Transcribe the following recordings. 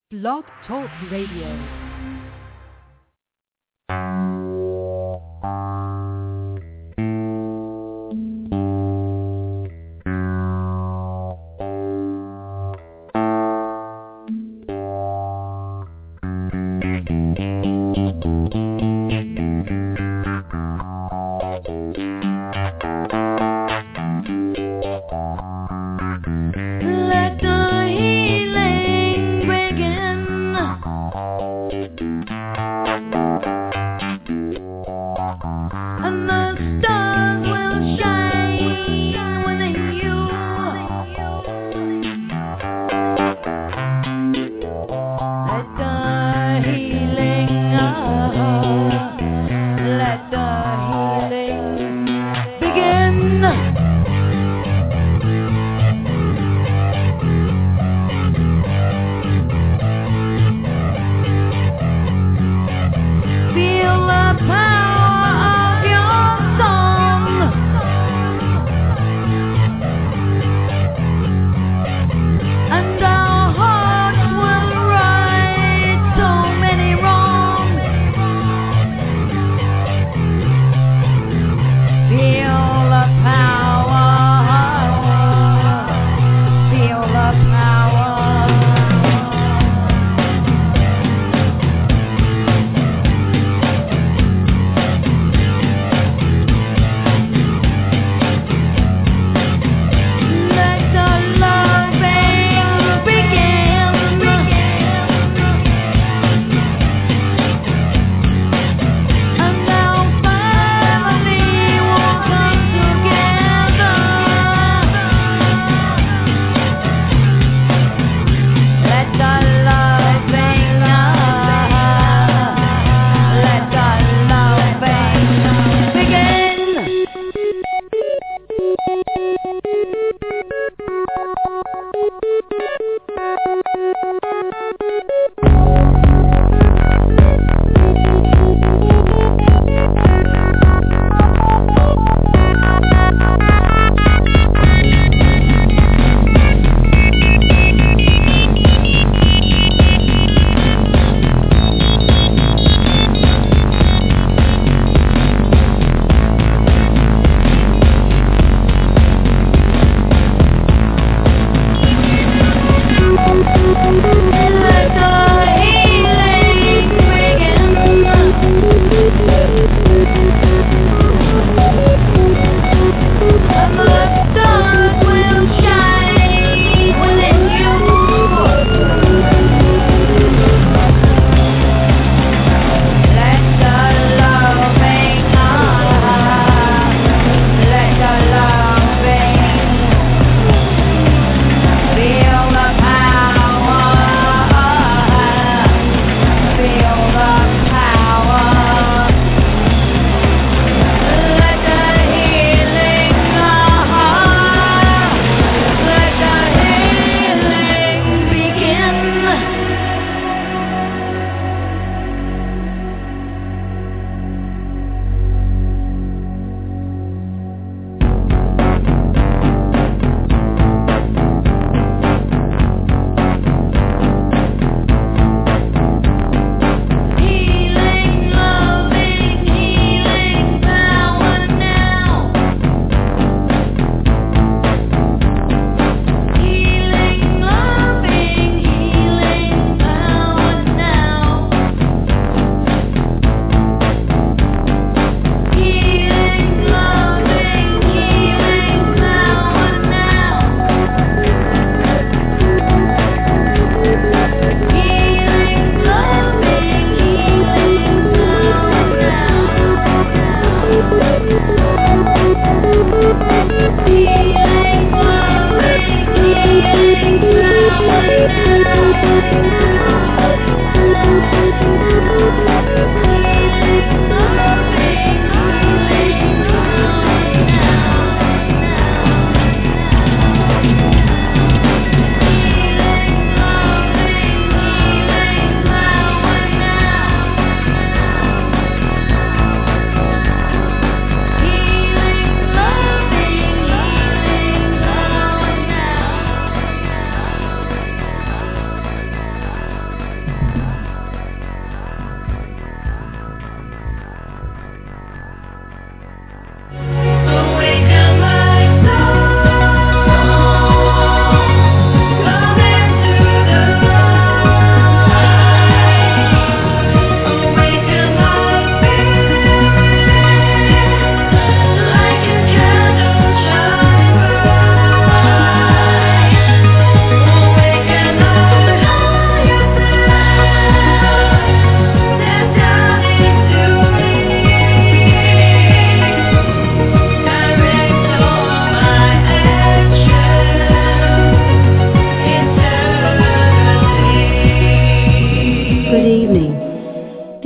Blog Talk Radio.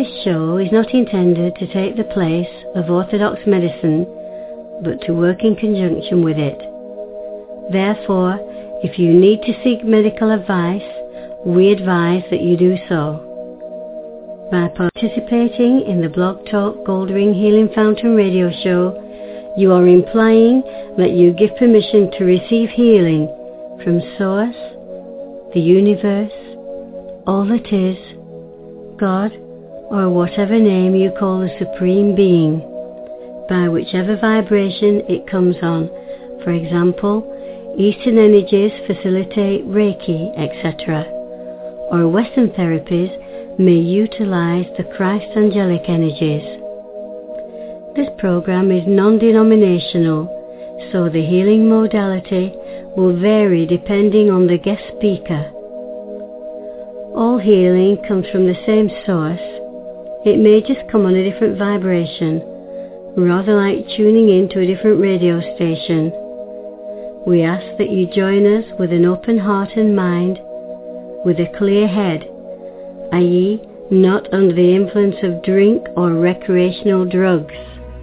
This show is not intended to take the place of orthodox medicine, but to work in conjunction with it. Therefore, if you need to seek medical advice, we advise that you do so. By participating in the Blog Talk Goldring Healing Fountain radio show, you are implying that you give permission to receive healing from Source, the universe, all that is, God, or whatever name you call the Supreme Being, by whichever vibration it comes on. For example, Eastern energies facilitate Reiki, etc., or Western therapies may utilize the Christ angelic energies. This program is non-denominational, so the healing modality will vary depending on the guest speaker. All healing comes from the same source. It may just come on a different vibration, rather like tuning into a different radio station. We ask that you join us with an open heart and mind, with a clear head, i.e., not under the influence of drink or recreational drugs.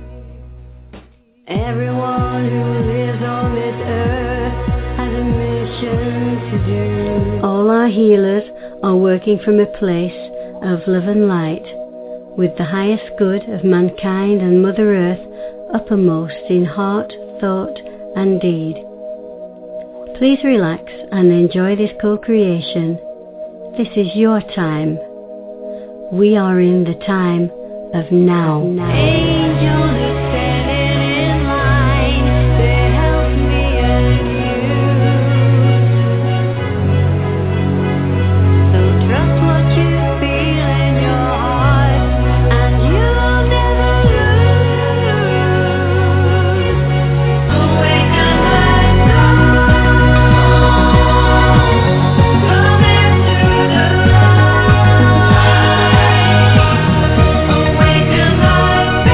Everyone who lives on this earth has a mission to do. All our healers are working from a place of love and light, with the highest good of mankind and Mother Earth uppermost in heart, thought, and deed. Please relax and enjoy this co-creation. This is your time. We are in the time of now. Angels are standing in line to help me and you. So trust what you feel in your heart, and you'll never lose. Awaken my soul, come into the awaken my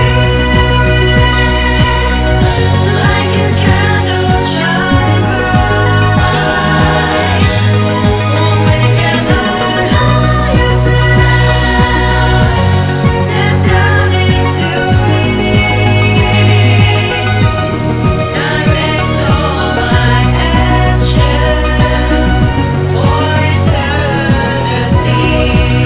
faith, like a candle shine bright. Awaken the higher self, step down into me. Direct all my actions for eternity.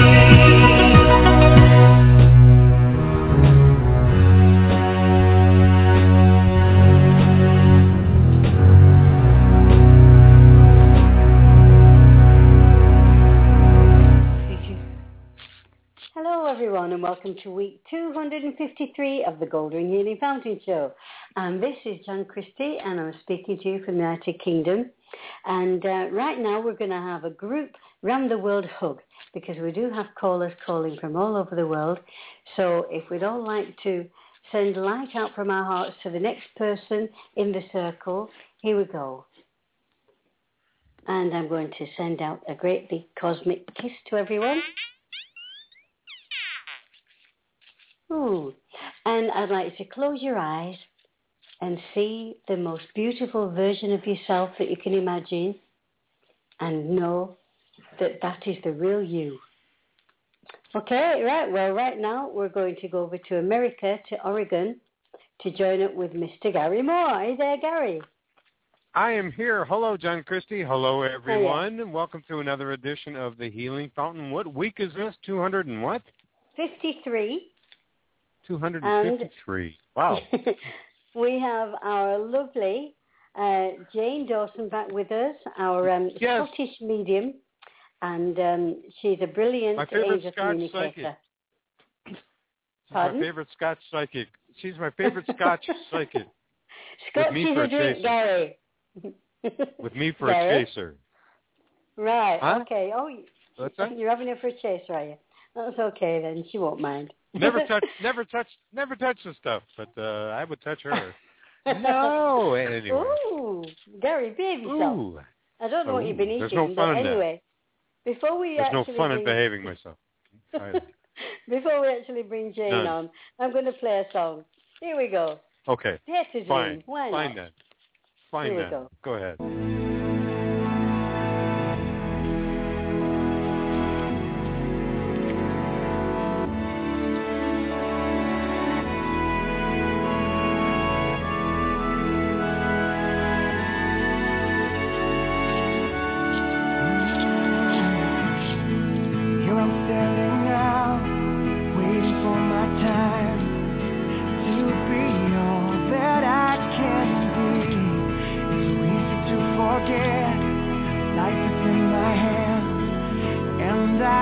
Hello everyone and welcome to week 253 of the Goldring Healing Fountain Show. And this is Jan Christie and I'm speaking to you from the United Kingdom. And right now we're going to have a group round the world hug because we do have callers calling from all over the world. So if we'd all like to send light out from our hearts to the next person in the circle, here we go. And I'm going to send out a great big cosmic kiss to everyone. Ooh. And I'd like you to close your eyes and see the most beautiful version of yourself that you can imagine and know that that is the real you. Okay, right. Well, right now we're going to go over to America, to Oregon, to join up with Mr. Gary Moore. Are you there, Gary? I am here. Hello, John Christie. Hello, everyone. And welcome to another edition of the Healing Fountain. What week is this? 200 and what? 53. 253. Wow. We have our lovely Jane Dawson back with us, our Yes. Scottish medium, and she's a brilliant My favorite angel Scotch communicator. psychic. Pardon? My favorite Scotch psychic. She's my favorite Scotch psychic. Scotch is a drink, Gary. With me for Gary? a chaser. Right, Huh? okay. Oh, What's that? you're having her for a chaser, are you? That's okay then. She won't mind. Never touch the stuff, but I would touch her. No, anyway. Ooh, Gary, behave yourself. Ooh. I don't know what you've been eating, There's no fun but in that. anyway, before we There's no actually fun in bring, behaving myself. before we actually bring Jane None. on, I'm going to play a song. Here we go. Okay. Theatre Fine. Dream. Why Fine not? then. Fine Here we then. go. Go ahead.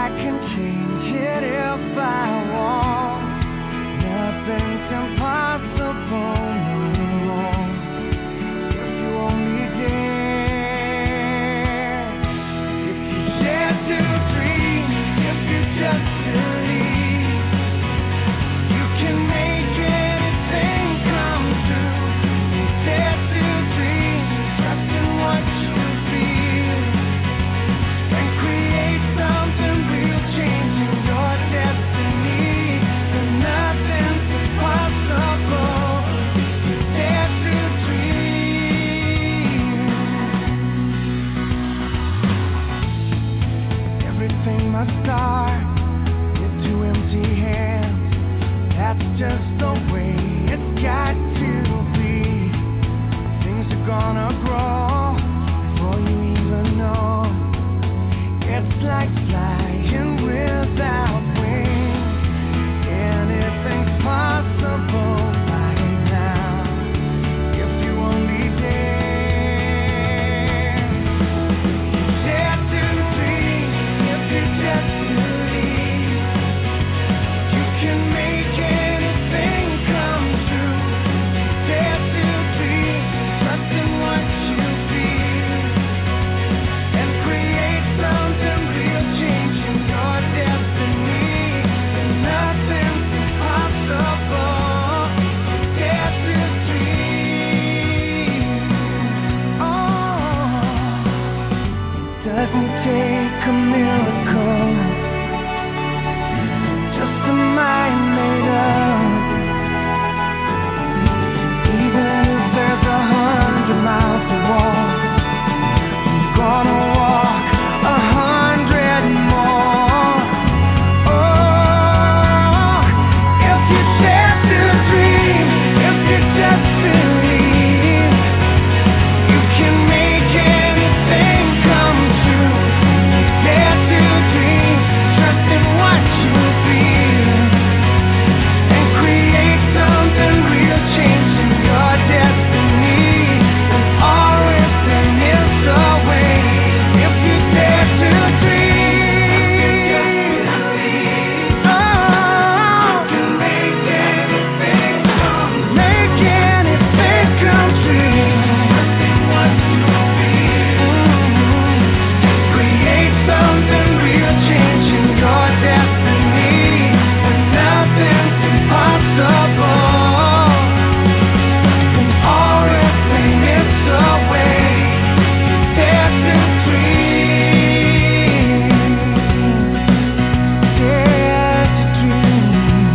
I can change it if I want. Nothing's impossible no more. If you only dare, if you dare to dream, if you just believe, you can make anything come true. You dare to dream, trust in what you feel, and create something real, changing your destiny. And nothing's impossible. You dare to dream. Everything must start with two empty hands. That's just the way it's got to be. Things are gonna grow before you even know. It's like flying without wings. Anything's possible right now, if you only dare. Dare to dream, if you just believe, you can make anything come true. Dare to dream, trust in what you feel, and create something real, changing your destiny. And nothing's impossible. Dare to dream. Oh, it doesn't take a miracle, just a mind made up. Even if there's 100 miles to walk, you're gonna walk 100 more. Oh, if you dare to dream, if you just believe, you can make anything come true. Dare to dream, trust in what you feel, and create something real, changing your destiny. And everything is the way, if you dare to dream. Oh, you can make anything come true. Trust in what you feel, create something real, changing your destiny. And nothing's impossible. And everything is the way. Dare to dream. Dare to dream.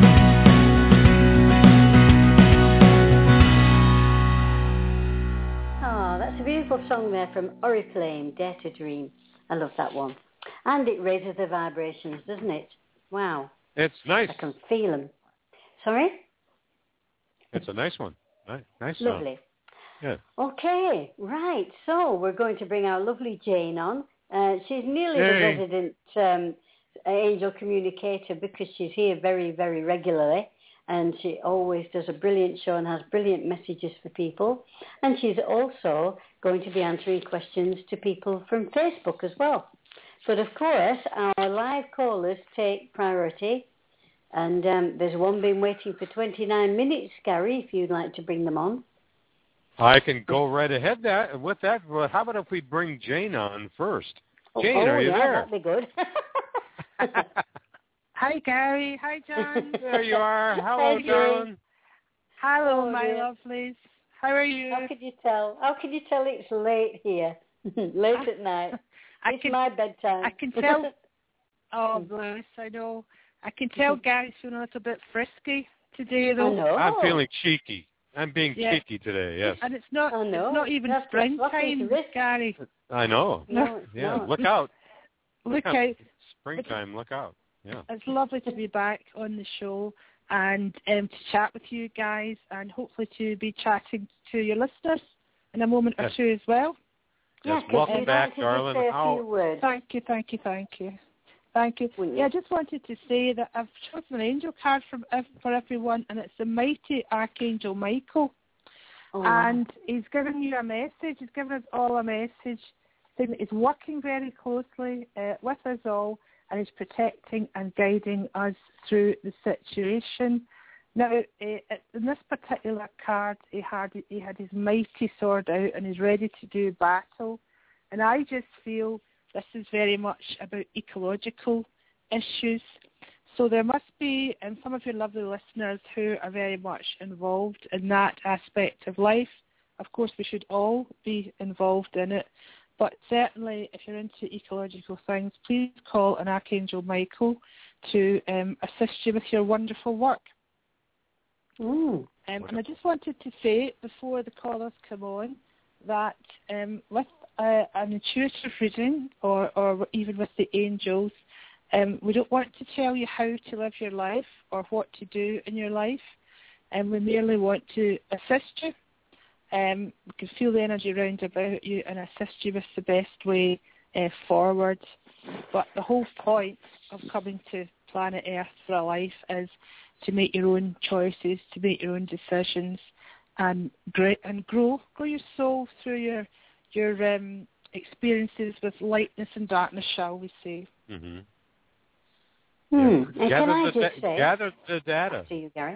Oh, that's a beautiful song there from Oriflame, Dare to Dream. I love that one. And it raises the vibrations, doesn't it? Wow. It's nice. I can feel them. Sorry? It's a nice one. Nice song. Lovely. Yeah. Okay, right. So we're going to bring our lovely Jane on. She's nearly the Hey. resident angel communicator because she's here very, very regularly. And she always does a brilliant show and has brilliant messages for people. And she's also going to be answering questions to people from Facebook as well. But of course, our live callers take priority. And there's one been waiting for 29 minutes, Gary, if you'd like to bring them on. I can go right ahead with that. Well, how about if we bring Jane on first? Jane, are you there? That'd be good. Hi, Gary. Hi, John. There you are. Hello, Hi, Jane. darling. Hello, Oh, my dear. lovelies. How are you? How could you tell? How could you tell it's late here? Late at night. It's my bedtime. I can tell. Oh, Bruce, I know. I can tell Gary's feeling a little bit frisky today, though. I know. I'm feeling cheeky. I'm being cheeky today, yes. And it's not. I know. It's not even That's springtime, Gary. I know. No, Yeah, no. look out. Look out. Springtime, look out. Yeah. It's lovely to be back on the show and to chat with you guys and hopefully to be chatting to your listeners in a moment or two as well. Yes, Yeah, welcome back, darling. Say a few words. Thank you. Yeah, I just wanted to say that I've chosen an angel card for everyone, and it's the mighty Archangel Michael. Oh. And he's given you a message. He's given us all a message saying that he's working very closely with us all, and is protecting and guiding us through the situation. Now, in this particular card, he had his mighty sword out and he's ready to do battle. And I just feel this is very much about ecological issues. So there must be some of your lovely listeners who are very much involved in that aspect of life. Of course, we should all be involved in it. But certainly, if you're into ecological things, please call on Archangel Michael to assist you with your wonderful work. And I just wanted to say, before the callers come on, that with an intuitive reading or even with the angels, we don't want to tell you how to live your life or what to do in your life. We merely want to assist you. We can feel the energy around about you and assist you with the best way forward. But the whole point of coming to planet Earth for a life is to make your own choices, to make your own decisions, and grow your soul through your experiences with lightness and darkness, shall we say? Mm-hmm. And can I just say, gather the data. To you, Gary.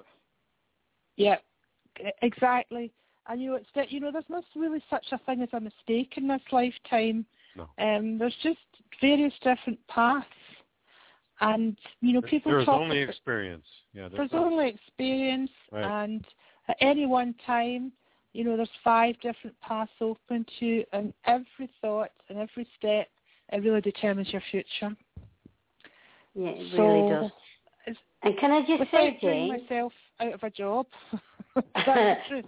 Yeah, exactly. And there's not really such a thing as a mistake in this lifetime. No. There's just various different paths. And, people there's talk... only experience. Yeah, there's only experience, right. And at any one time, there's 5 different paths open to you, and every thought and every step, it really determines your future. Yeah, it really does. And can I just say, Jane... myself out of a job. That's the truth.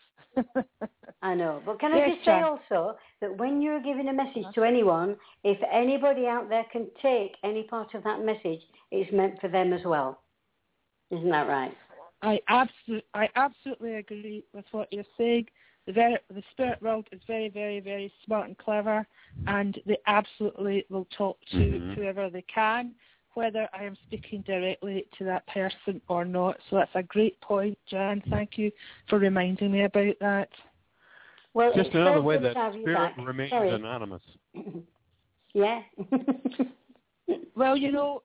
I know, but can I just say also that when you're giving a message to anyone, if anybody out there can take any part of that message, it's meant for them as well. Isn't that right? I absolutely agree with what you're saying. The spirit world is very, very, very smart and clever, and they absolutely will talk to whoever they can, whether I am speaking directly to that person or not. So that's a great point, Jan. Thank you for reminding me about that. Well, just another way that spirit remains anonymous. Yeah. Well,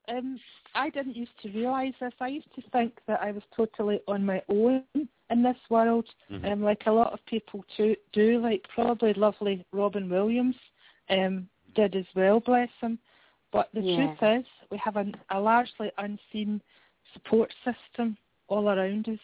I didn't used to realise this. I used to think that I was totally on my own in this world, like a lot of people do, like probably lovely Robin Williams did as well, bless him. But the truth is, we have a largely unseen support system all around us,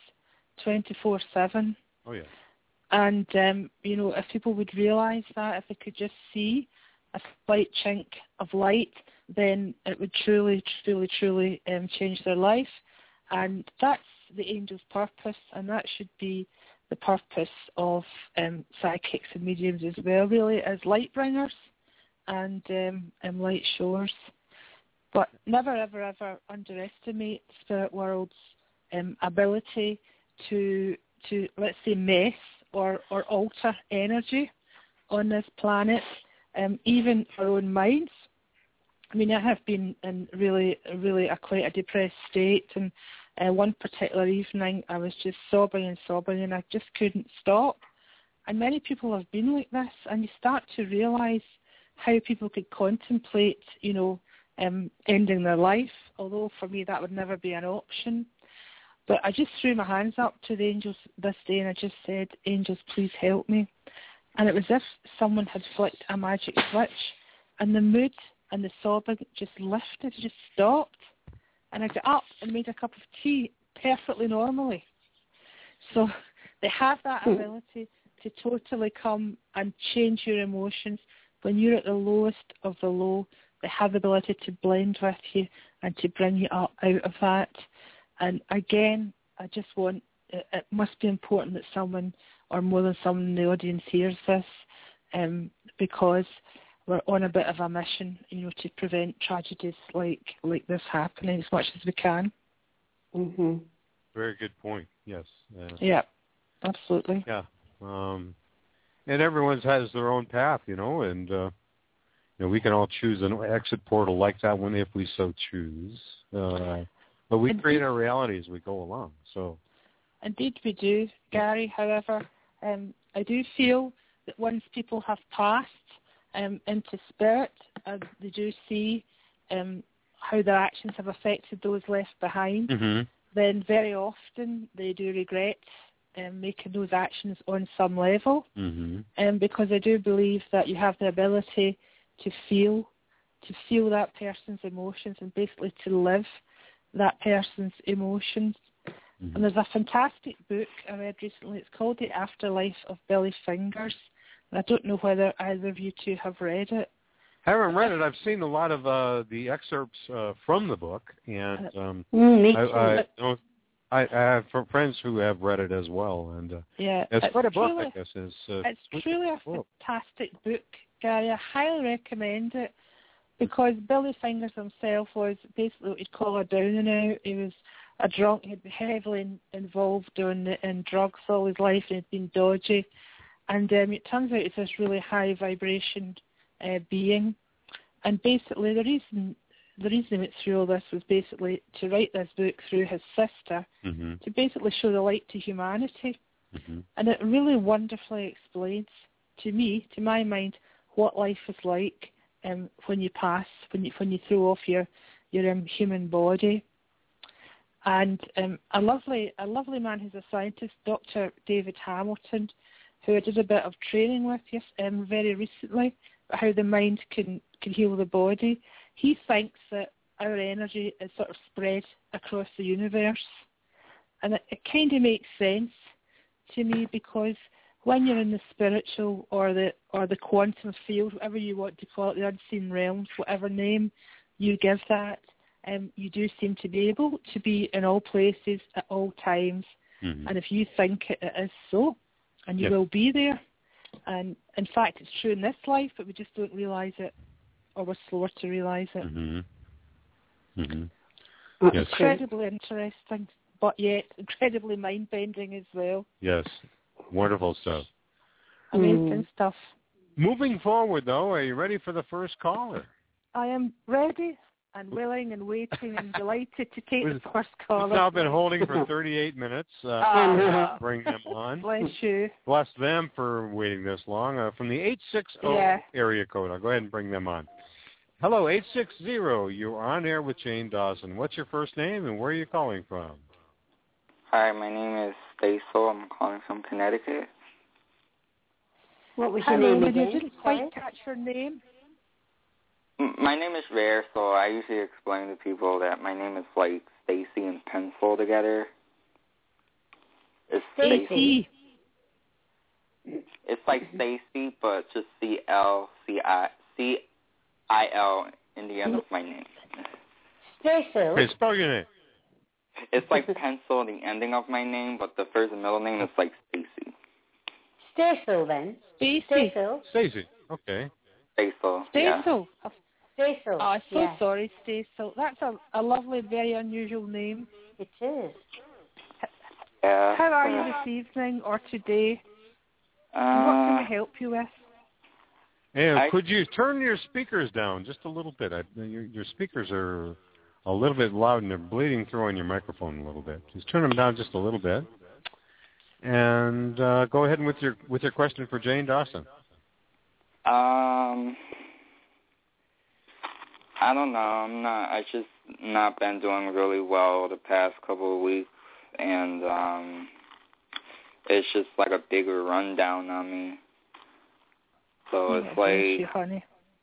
24/7. Oh, yeah. And, if people would realise that, if they could just see a slight chink of light, then it would truly, truly, truly change their life. And that's the angel's purpose, and that should be the purpose of psychics and mediums as well, really, as light bringers and light showers. But never, ever, ever underestimate the spirit world's ability to, let's say, mess or alter energy on this planet, even our own minds. I mean, I have been in really quite a depressed state, and one particular evening I was just sobbing and I just couldn't stop. And many people have been like this, and you start to realise how people could contemplate, ending their life, although for me that would never be an option. But I just threw my hands up to the angels this day and I just said, angels, please help me. And it was as if someone had flicked a magic switch, and the mood and the sobbing just lifted, just stopped. And I got up and made a cup of tea perfectly normally. So they have that ability to totally come and change your emotions. When you're at the lowest of the low, they have the ability to blend with you and to bring you up out of that. And again, I just want, it must be important that someone or more than someone in the audience hears this, because we're on a bit of a mission, to prevent tragedies like this happening as much as we can. Mm-hmm. Very good point. Yes. Yeah, absolutely. Yeah. And everyone has their own path, and we can all choose an exit portal like that one if we so choose. But we create our reality as we go along. So. Indeed, we do, Gary. However, I do feel that once people have passed into spirit, they do see how their actions have affected those left behind, then very often they do regret making those actions on some level. Because I do believe that you have the ability to feel that person's emotions and basically to live that person's emotions. And there's a fantastic book I read recently. It's called The Afterlife of Billy Fingers. And I don't know whether either of you two have read it. I haven't read it. I've seen a lot of the excerpts from the book, and me too. I have friends who have read it as well, and it's quite a book, I guess. It's truly a fantastic book, Gary. I highly recommend it because Billy Fingers himself was basically what you'd call a down and out. He was a drunk. He'd been heavily involved in drugs all his life, and he'd been dodgy. And it turns out he's this really high vibration being. And basically the reason he went through all this was basically to write this book through his sister to basically show the light to humanity. And it really wonderfully explains to me, to my mind, what life is like when you pass, when you throw off your human body. And a lovely man who's a scientist, Dr. David Hamilton, who I did a bit of training with very recently, about how the mind can heal the body. He thinks that our energy is sort of spread across the universe. And it kind of makes sense to me, because when you're in the spiritual or the quantum field, whatever you want to call it, the unseen realms, whatever name you give that, you do seem to be able to be in all places at all times. And if you think it is so, and you will be there. And in fact, it's true in this life, but we just don't realise it, or we're slower to realise it. Yes. Incredibly interesting, but yet incredibly mind-bending as well. Yes. Wonderful stuff. Amazing stuff. Moving forward, though, are you ready for the first caller? I am ready and willing and waiting and delighted to take the first caller. We've now been holding for 38 minutes. Bring them on. Bless you. Bless them for waiting this long. From the 860 area code, I'll go ahead and bring them on. Hello, 860. You're on air with Jane Dawson. What's your first name and where are you calling from? Hi, my name is Basil. I'm calling from Connecticut. What was your name again? I didn't quite catch your name. My name is Rare, so I usually explain to people that my name is like Stacy and Pencil together. It's Stacy. It's like Stacy, but just CLCIL in the end of my name. Stacy. Hey, spell your name. It's like Pencil in the ending of my name, but the first and middle name is like Stacy. Stacy then. Stacy. Okay. Stacy. Yeah. Stacy. Oh, I'm so sorry, Stacy. That's a lovely, very unusual name. It is. Yeah. How are you this evening or today? What can we help you with? Yeah, could you turn your speakers down just a little bit? Your speakers are a little bit loud and they're bleeding through on your microphone a little bit. Just turn them down just a little bit. And go ahead with your question for Jane Dawson. I don't know. I just not been doing really well the past couple of weeks, and it's just like a bigger rundown on me. So it's like, you, honey.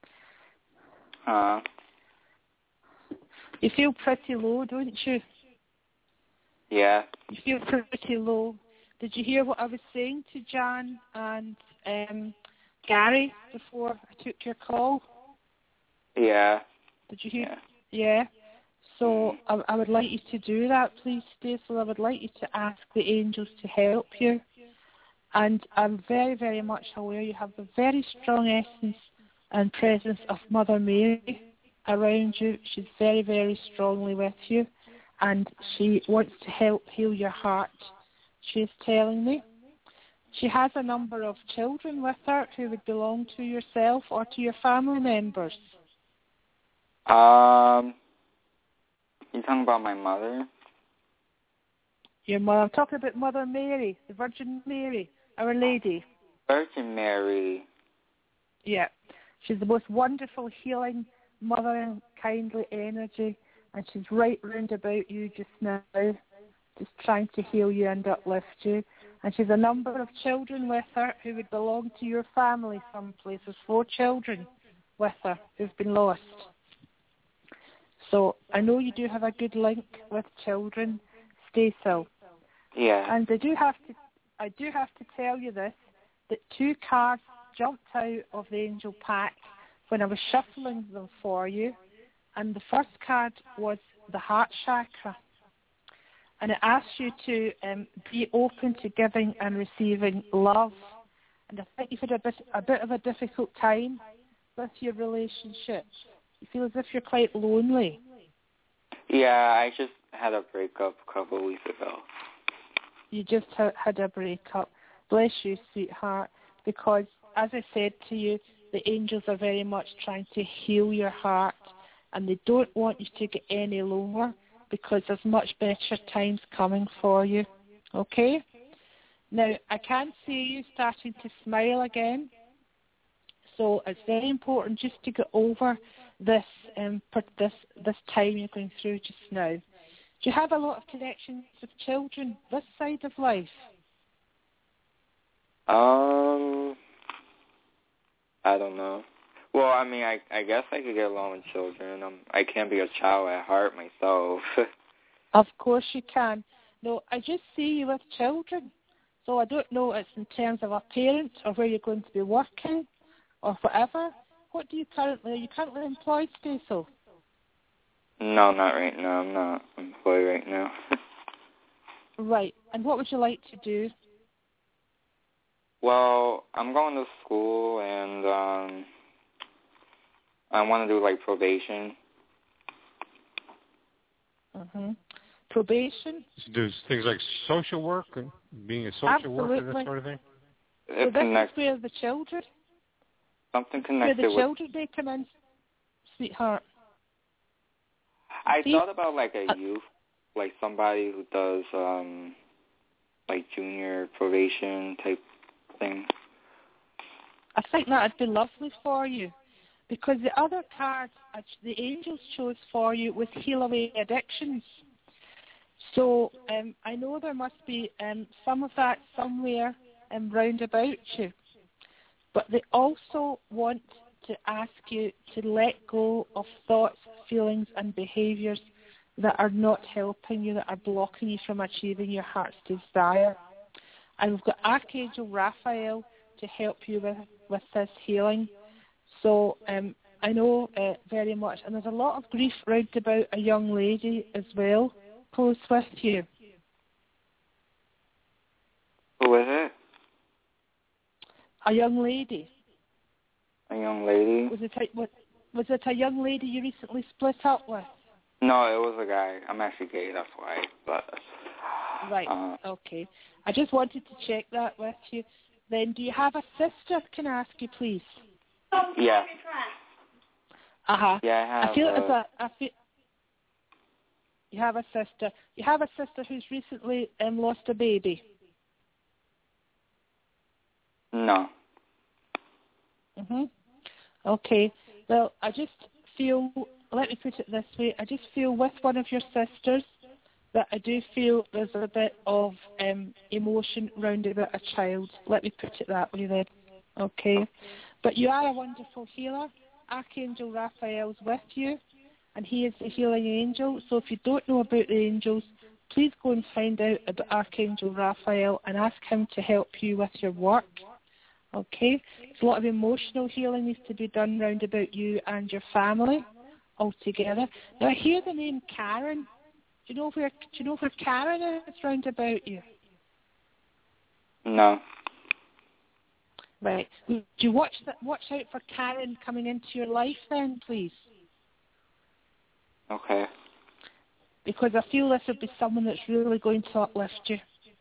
You feel pretty low, don't you? Yeah. You feel pretty low. Did you hear what I was saying to Jan and Gary before I took your call? Yeah. Did you hear? Yeah. So I would like you to do that, please, Stacey. I would like you to ask the angels to help you. And I'm very, very much aware you have the very strong essence and presence of Mother Mary around you. She's very, very strongly with you. And she wants to help heal your heart, she's telling me. She has a number of children with her who would belong to yourself or to your family members. You talking about my mother? Your mother. I'm talking about Mother Mary, the Virgin Mary, Our Lady. Virgin Mary. Yeah. She's the most wonderful, healing, mothering, kindly energy, and she's right round about you just now, just trying to heal you and uplift you. And she's a number of children with her who would belong to your family someplace. There's 4 children with her who've been lost. So I know you do have a good link with children. Stay so. Yeah. And I do have to tell you this, that 2 cards jumped out of the angel pack when I was shuffling them for you. And the first card was the heart chakra. And it asks you to be open to giving and receiving love. And I think you've had a bit of a difficult time with your relationship. You feel as if you're quite lonely. Yeah, I just had a breakup a couple of weeks ago. You just had a breakup. Bless you, sweetheart, because as I said to you, the angels are very much trying to heal your heart, and they don't want you to get any lower because there's much better times coming for you. Okay? Now, I can see you starting to smile again. So it's very important just to get over this this time you're going through just now. Do you have a lot of connections with children this side of life? I don't know. Well, I mean, I guess I could get along with children. I can't be a child at heart myself. Of course you can. No, I just see you with children. So I don't know it's in terms of a parent or where you're going to be working or whatever. What do you currently, are you currently employed, Cecil? No, not right now. I'm not employed right now. Right. And what would you like to do? Well, I'm going to school, and I want to do, like, probation. Probation? Do things like social work, and being a social worker, that sort of thing? So this is where the children... Something connected where the with... children, they come in, sweetheart. I thought about, like, a youth, like somebody who does, like, junior probation type thing. I think that would be lovely for you, because the other cards the angels chose for you was heal away addictions. So I know there must be some of that somewhere round about you. But they also want to ask you to let go of thoughts, feelings, and behaviours that are not helping you, that are blocking you from achieving your heart's desire. And we've got Archangel Raphael to help you with this healing. So I know very much. And there's a lot of grief round about a young lady as well, close with you. Who is it? A young lady. A young lady? Was it a young lady you recently split up with? No, it was a guy. I'm actually gay, that's why. But right, okay. I just wanted to check that with you. Then, do you have a sister, can I ask you, please? Yeah. Uh-huh. Yeah, I have. You have a sister. You have a sister who's recently lost a baby. No. Okay. Well, I just feel, let me put it this way, I just feel with one of your sisters that I do feel there's a bit of emotion round about a child. Let me put it that way then. Okay. But you are a wonderful healer. Archangel Raphael's with you, and he is the healing angel. So if you don't know about the angels, please go and find out about Archangel Raphael and ask him to help you with your work. Okay? There's a lot of emotional healing needs to be done round about you and your family altogether. Now I hear the name Karen. Do you know where Karen is round about you? No. Right. Would you watch out for Karen coming into your life then, please? Okay. Because I feel this would be someone that's really going to uplift you.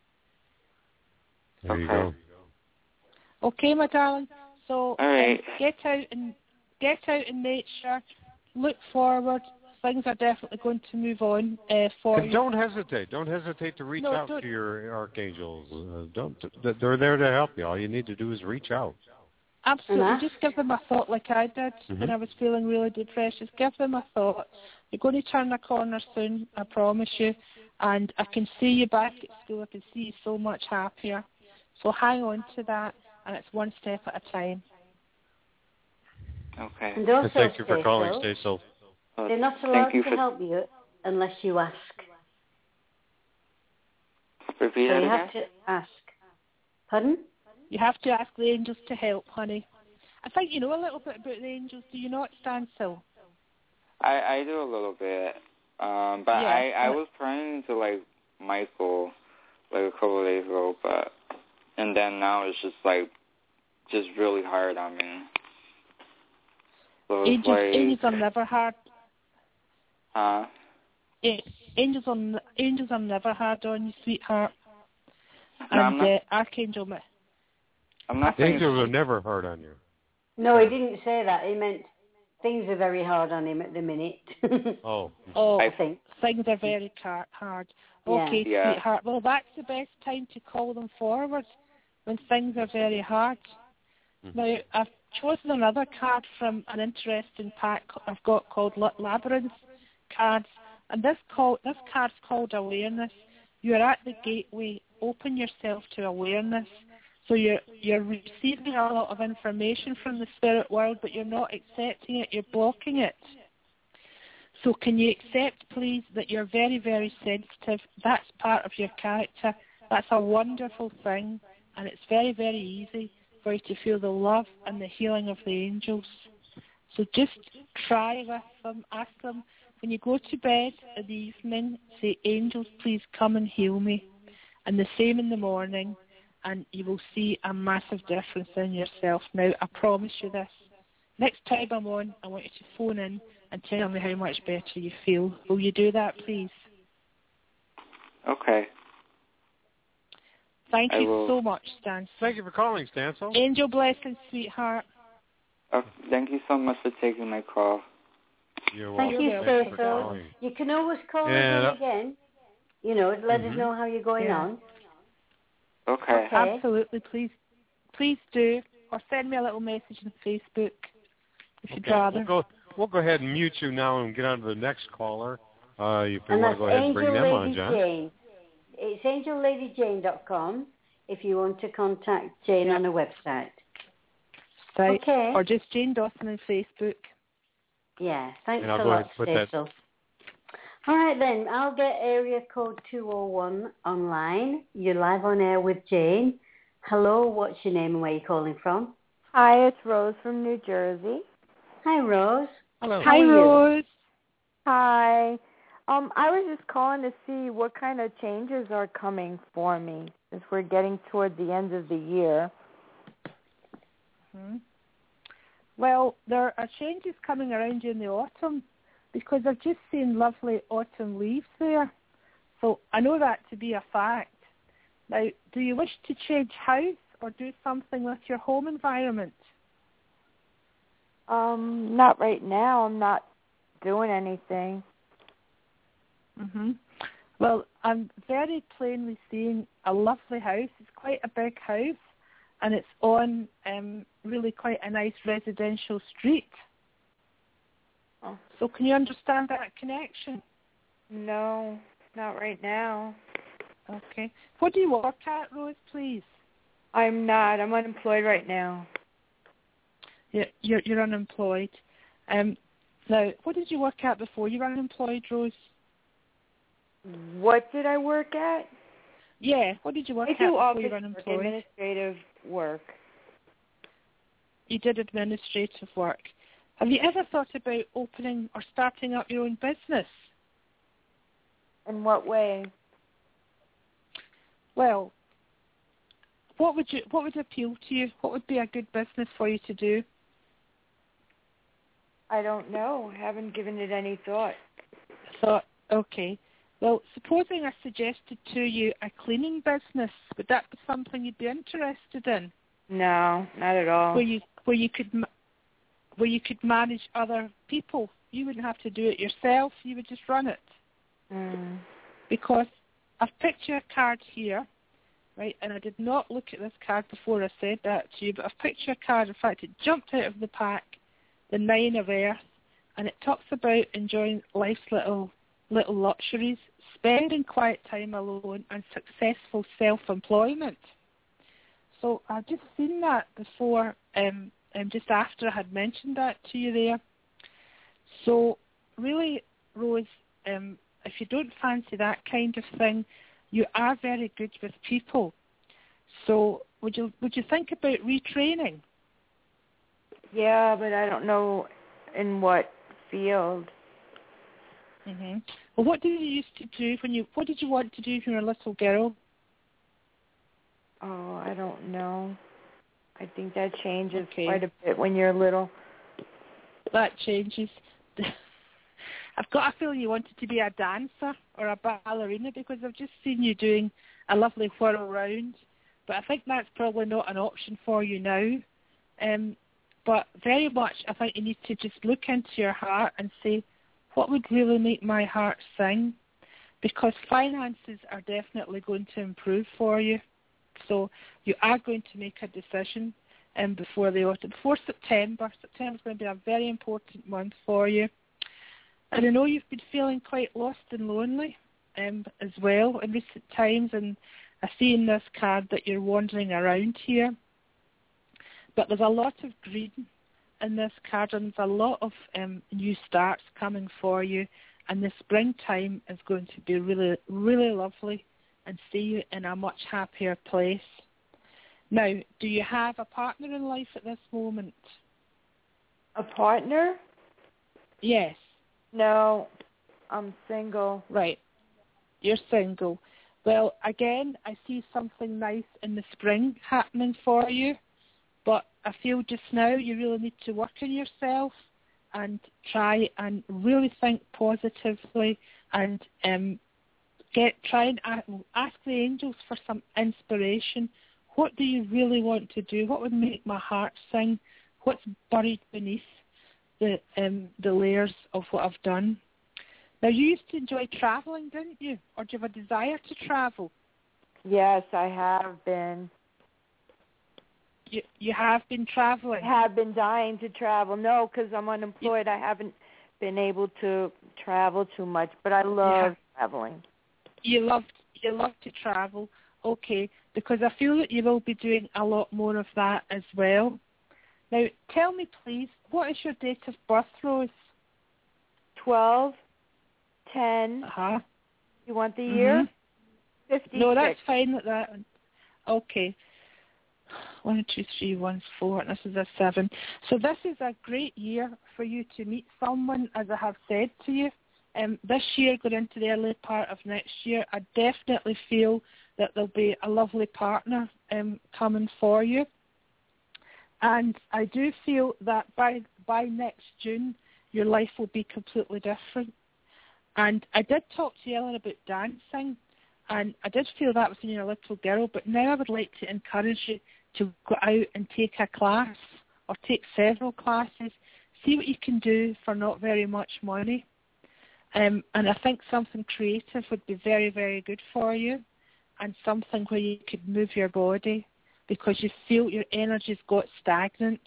There you go. Okay, my darling. So all right. Get out and nature. Look forward. Things are definitely going to move on for you. Don't hesitate. Don't hesitate to reach out to your archangels. They're there to help you. All you need to do is reach out. Absolutely. Just give them a thought like I did when I was feeling really depressed. Just give them a thought. You're going to turn the corner soon, I promise you. And I can see you back at school. I can see you so much happier. So hang on to that, and it's one step at a time. Okay. And also, thank you for calling, Stacy. They're not allowed to help you unless you ask. Repeat so that you again? have to ask. Pardon? You have to ask the angels to help, honey. I think you know a little bit about the angels, do you not, Stancil? I do a little bit. But yeah, I was praying to, like, Michael, like, a couple of days ago, and then now it's just, like, just really hard on me. So it's angels are never hard. Huh? Angels are never hard on you, sweetheart. No, and Archangel... I'm not saying angels are never hard on you. No, he didn't say that. He meant things are very hard on him at the minute. I think. Things are very hard. Yeah. Okay, Yeah. sweetheart. Well, that's the best time to call them forward, when things are very hard. Now, I've chosen another card from an interesting pack I've got called Labyrinth cards, and this card's called Awareness. You're at the gateway. Open yourself to awareness. So you're receiving a lot of information from the spirit world, but you're not accepting it. You're blocking it. So can you accept, please, that you're very, very sensitive? That's part of your character. That's a wonderful thing, and it's very, very easy for you to feel the love and the healing of the angels. So just try with them. Ask them, when you go to bed in the evening, say, angels, please come and heal me. And the same in the morning, and you will see a massive difference in yourself. Now, I promise you this. Next time I'm on, I want you to phone in and tell me how much better you feel. Will you do that, please? Okay. Thank you so much, Stan. Thank you for calling, Stancil. Angel blessings, sweetheart. Thank you so much for taking my call. You're welcome. Thank you, Stancil. You can always call us again. You know, let us know how you're going on. Okay. Absolutely, please do. Or send me a little message on Facebook if you'd rather. We'll go ahead and mute you now and get on to the next caller. If you want to go ahead and bring them on, John. Jane. It's angellady.jane.com if you want to contact Jane on the website. Right. Okay. Or just Jane Dawson on Facebook. Yeah, thanks a lot, Stancil. All right, then. I'll get area code 201 online. You're live on air with Jane. Hello, what's your name and where are you calling from? Hi, it's Rose from New Jersey. Hi, Rose. Hello. Hi, Rose. Hi. I was just calling to see what kind of changes are coming for me as we're getting toward the end of the year. Well, there are changes coming around you in the autumn, because I've just seen lovely autumn leaves there. So I know that to be a fact. Now, do you wish to change house or do something with your home environment? Not right now. I'm not doing anything. Well, I'm very plainly seeing a lovely house. It's quite a big house, and it's on really quite a nice residential street. So can you understand that connection? No, not right now. Okay. What do you work at, Rose, please? I'm not. I'm unemployed right now. You're unemployed. Now, what did you work at before you were unemployed, Rose? What did I work at? Yeah, what did you work at before you were unemployed? Administrative work. You did administrative work. Have you ever thought about opening or starting up your own business? In what way? Well, what would appeal to you? What would be a good business for you to do? I don't know. Haven't given it any thought. Okay. Well, supposing I suggested to you a cleaning business, would that be something you'd be interested in? No, not at all. Where you could manage other people. You wouldn't have to do it yourself. You would just run it. Because I've picked you a card here, right? And I did not look at this card before I said that to you, but I've picked your card. In fact, it jumped out of the pack, the 9 of Earth, and it talks about enjoying life's little luxuries, spending quiet time alone, and successful self-employment. So I've just seen that before, just after I had mentioned that to you there. So really, Rose, if you don't fancy that kind of thing, you are very good with people. So would you think about retraining? Yeah, but I don't know in what field. Mm-hmm. Well, what did you used to do what did you want to do when you were a little girl? Oh, I don't know. I think that changes Okay. quite a bit when you're little. That changes. I've got a feeling you wanted to be a dancer or a ballerina because I've just seen you doing a lovely whirl round. But I think that's probably not an option for you now. But very much I think you need to just look into your heart and say, what would really make my heart sing? Because finances are definitely going to improve for you. So you are going to make a decision before the autumn, before September. September's going to be a very important month for you. And I know you've been feeling quite lost and lonely as well in recent times, and I see in this card that you're wandering around here. But there's a lot of green in this card, and there's a lot of new starts coming for you, and the springtime is going to be really, really lovely and see you in a much happier place. Now, do you have a partner in life at this moment? A partner? Yes. No, I'm single. Right. You're single. Well, again, I see something nice in the spring happening for you, but I feel just now you really need to work on yourself and try and really think positively and try and ask the angels for some inspiration. What do you really want to do? What would make my heart sing? What's buried beneath the layers of what I've done? Now, you used to enjoy traveling, didn't you? Or do you have a desire to travel? Yes, I have been. You have been traveling? I have been dying to travel. No, because I'm unemployed. I haven't been able to travel too much, but I love traveling. You love to travel, okay, because I feel that you will be doing a lot more of that as well. Now, tell me, please, what is your date of birth, Rose? 12/10. Uh-huh. You want the year? 56. No, that's fine with that. Okay. 1, 2, 3, 1, 4, and this is a 7. So this is a great year for you to meet someone, as I have said to you. This year, going into the early part of next year, I definitely feel that there'll be a lovely partner coming for you. And I do feel that by next June, your life will be completely different. And I did talk to you earlier about dancing, and I did feel that was when you were a little girl, but now I would like to encourage you to go out and take a class or take several classes, see what you can do for not very much money. And I think something creative would be very, very good for you, and something where you could move your body because you feel your energy's got stagnant.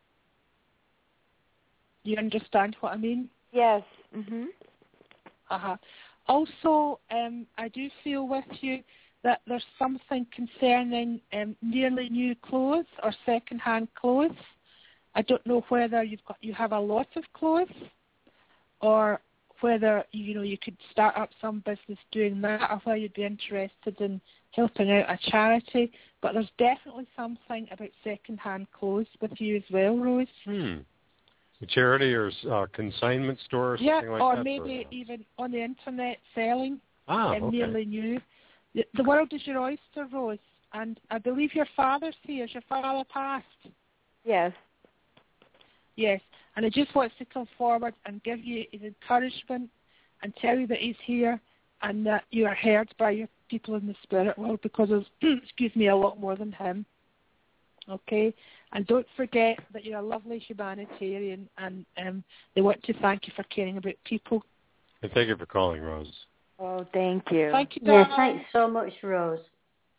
Do you understand what I mean? Yes. Uh-huh. Also, I do feel with you that there's something concerning nearly new clothes or second-hand clothes. I don't know whether you have a lot of clothes, or whether you could start up some business doing that, or whether you'd be interested in helping out a charity. But there's definitely something about second-hand clothes with you as well, Rose. A charity or consignment store or something like that? Or maybe even on the internet selling. Okay. Nearly new. The world is your oyster, Rose. And I believe your father's here. Is your father passed? Yes. Yes. And he just wants to come forward and give you his encouragement and tell you that he's here and that you are heard by your people in the spirit world, because there's, a lot more than him. Okay? And don't forget that you're a lovely humanitarian, and they want to thank you for caring about people. And thank you for calling, Rose. Oh, thank you. Thank you, darling. Yeah, thanks so much, Rose.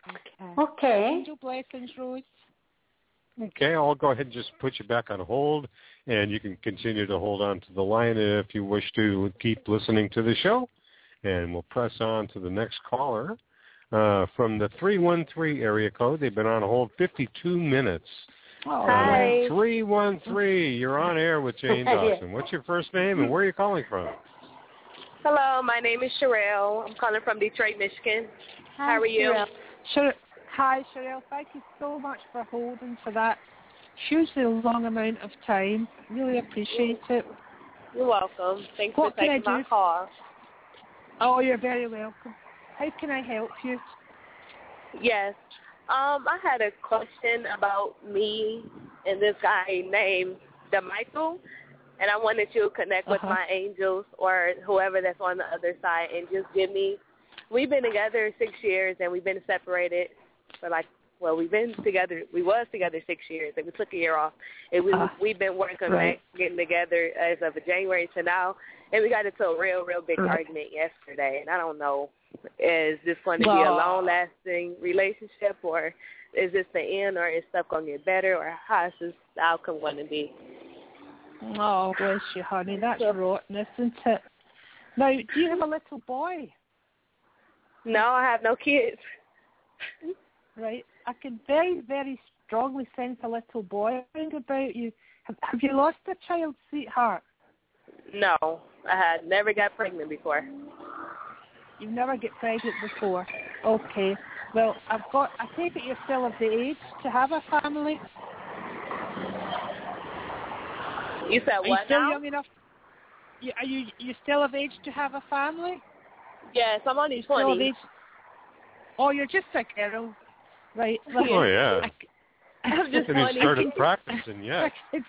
Okay. Angel blessings, Rose. Okay, I'll go ahead and just put you back on hold, and you can continue to hold on to the line if you wish to keep listening to the show. And we'll press on to the next caller from the 313 area code. They've been on hold 52 minutes. Oh, Hi. 313, you're on air with Jane Dawson. What's your first name and where are you calling from? Hello, my name is Sherelle. I'm calling from Detroit, Michigan. How are you? Hi, Sherelle. Thank you so much for holding for that hugely long amount of time. Really appreciate it. You're welcome. Thanks What for can I taking my do? call. Oh, you're very welcome. How can I help you? Yes. I had a question about me and this guy named DeMichael, and I wanted you to connect with my angels or whoever that's on the other side and just give me. We've been together 6 years, and we've been separated for we was together 6 years, and we took a year off. And we've been working back, getting together as of January to now, and we got into a real big argument yesterday, and I don't know, is this going to be a long-lasting relationship, or is this the end, or is stuff going to get better, or how is this outcome going to be? Oh, bless you, honey. That's rotten, isn't it? Now, do you have a little boy? No, I have no kids. Right. I can very, very strongly sense a little boy around about you. Have you lost a child, sweetheart? No, I had never got pregnant before. You've never get pregnant before. Okay. Well, I take it you're still of the age to have a family. You said what now? Are you still young enough? Are you still of age to have a family? Yes, I'm only 20. Oh, you're just a girl. Right. Oh, yeah. I'm just and he started practicing, yeah.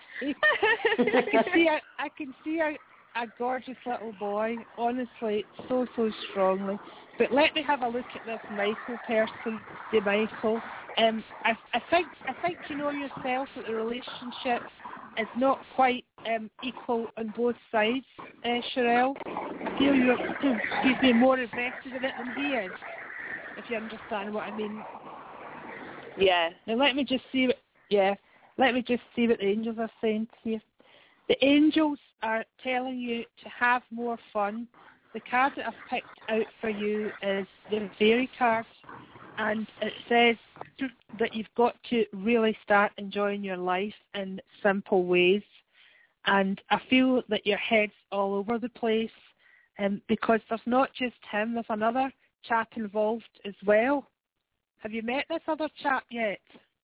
I can see a gorgeous little boy, honestly, so strongly. But let me have a look at this Michael person, DeMichael. I think you know yourself that the relationship is not quite equal on both sides, Sherelle. I feel you're more invested in it than he is, if you understand what I mean. Yeah. Now let me just see what the angels are saying to you. The angels are telling you to have more fun. The card that I've picked out for you is the fairy card, and it says that you've got to really start enjoying your life in simple ways. And I feel that your head's all over the place, because there's not just him, there's another chap involved as well. Have you met this other chap yet?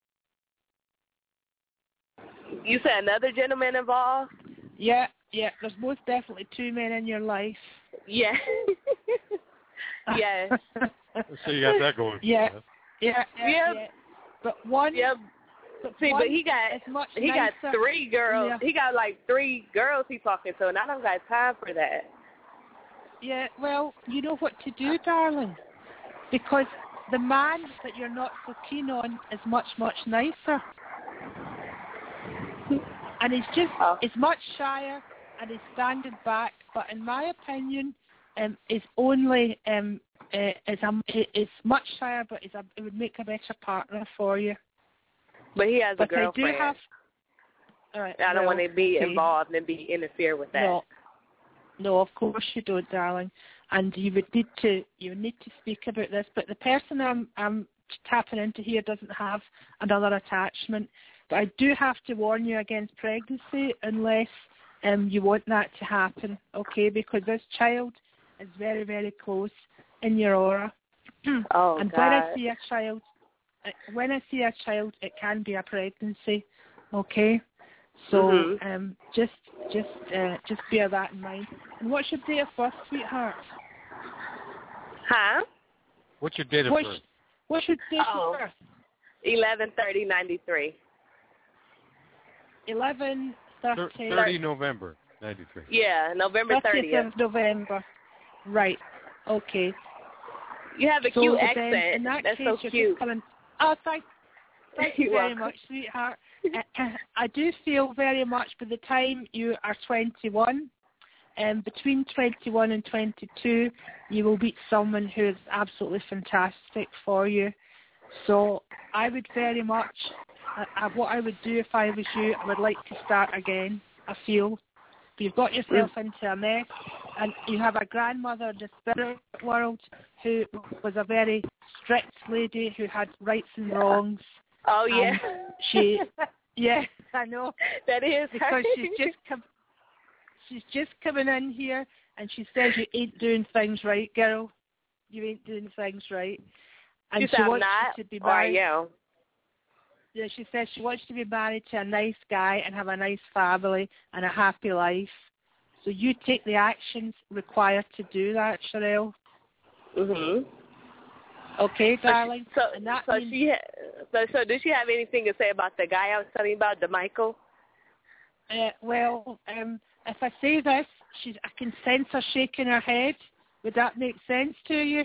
You said another gentleman involved? Yeah, there's most definitely two men in your life. Yeah. Yes. So you got that going. Yeah. But one. Yep. But he got 3 girls. Yeah. He got like 3 girls he's talking to, and I don't got time for that. Yeah. Well, you know what to do, darling, because the man that you're not so keen on is much nicer. And he's much shyer, and he's standing back. But in my opinion, is only is much shyer, but it would make a better partner for you. But he has a girlfriend. I don't want to be involved and interfere with that. No, of course you don't, darling. And you would need to speak about this. But the person I'm tapping into here doesn't have another attachment. But I do have to warn you against pregnancy unless you want that to happen, okay? Because this child is very, very close in your aura. Oh, and God. when I see a child, it can be a pregnancy, okay? So just bear that in mind. And what's your date of birth, sweetheart? Huh? What's your date of birth? What's your date of birth? 11/30/93. 30 November 93. Yeah, November 30th. 30th of November. Right. Okay. You have a cute accent. In that That's case, so cute. Thank you very much, sweetheart. I do feel very much by the time you are 21, between 21 and 22, you will meet someone who is absolutely fantastic for you. So I would very much, what I would do if I was you, I would like to start again, I feel. You've got yourself into a mess, and you have a grandmother in the spirit world who was a very strict lady who had rights and wrongs. Oh, yeah. Yeah, I know. That is because her. she's just coming in here, and she says you ain't doing things right, girl. You ain't doing things right. And she wants you to be married. Yeah, she says she wants to be married to a nice guy and have a nice family and a happy life. So you take the actions required to do that, Sherelle. Mhm. Okay, darling. So does she have anything to say about the guy I was telling you about, DeMichael? Well, if I say this, I can sense her shaking her head. Would that make sense to you?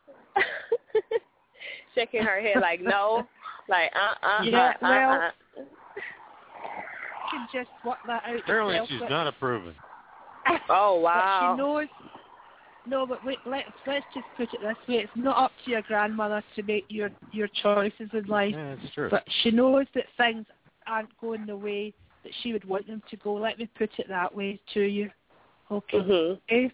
Shaking her head like no, like Yeah, well, you can just work that out. Apparently, she's not approving. Oh wow. But she knows. No, but wait. Let's just put it this way: it's not up to your grandmother to make your choices in life. Yeah, that's true. But she knows that things aren't going the way that she would want them to go. Let me put it that way to you. Okay. Mhm. Okay?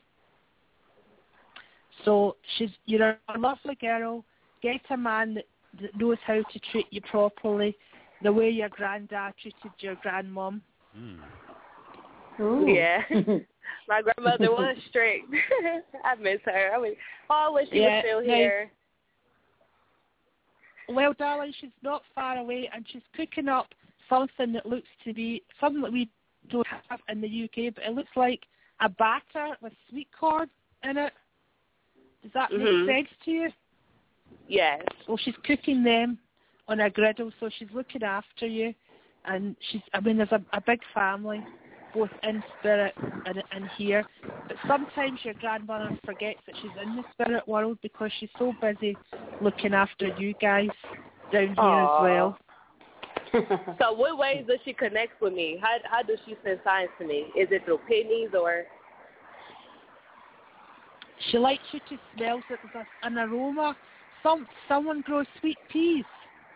So you're a lovely girl. Get a man that knows how to treat you properly, the way your granddad treated your grandmom. Ooh. Yeah. My grandmother was strict. I miss her. I wish she was still here. Well, darling, she's not far away, and she's cooking up something that looks to be something that we don't have in the UK, but it looks like a batter with sweet corn in it. Does that make sense to you? Yes. Well, she's cooking them on a griddle, so she's looking after you, and there's a big family, both in spirit and here. But sometimes your grandmother forgets that she's in the spirit world because she's so busy looking after you guys down here as well. So what ways does she connect with me? How does she send signs to me? Is it through pennies or? She likes you to smell it. There's an aroma. Someone grows sweet peas.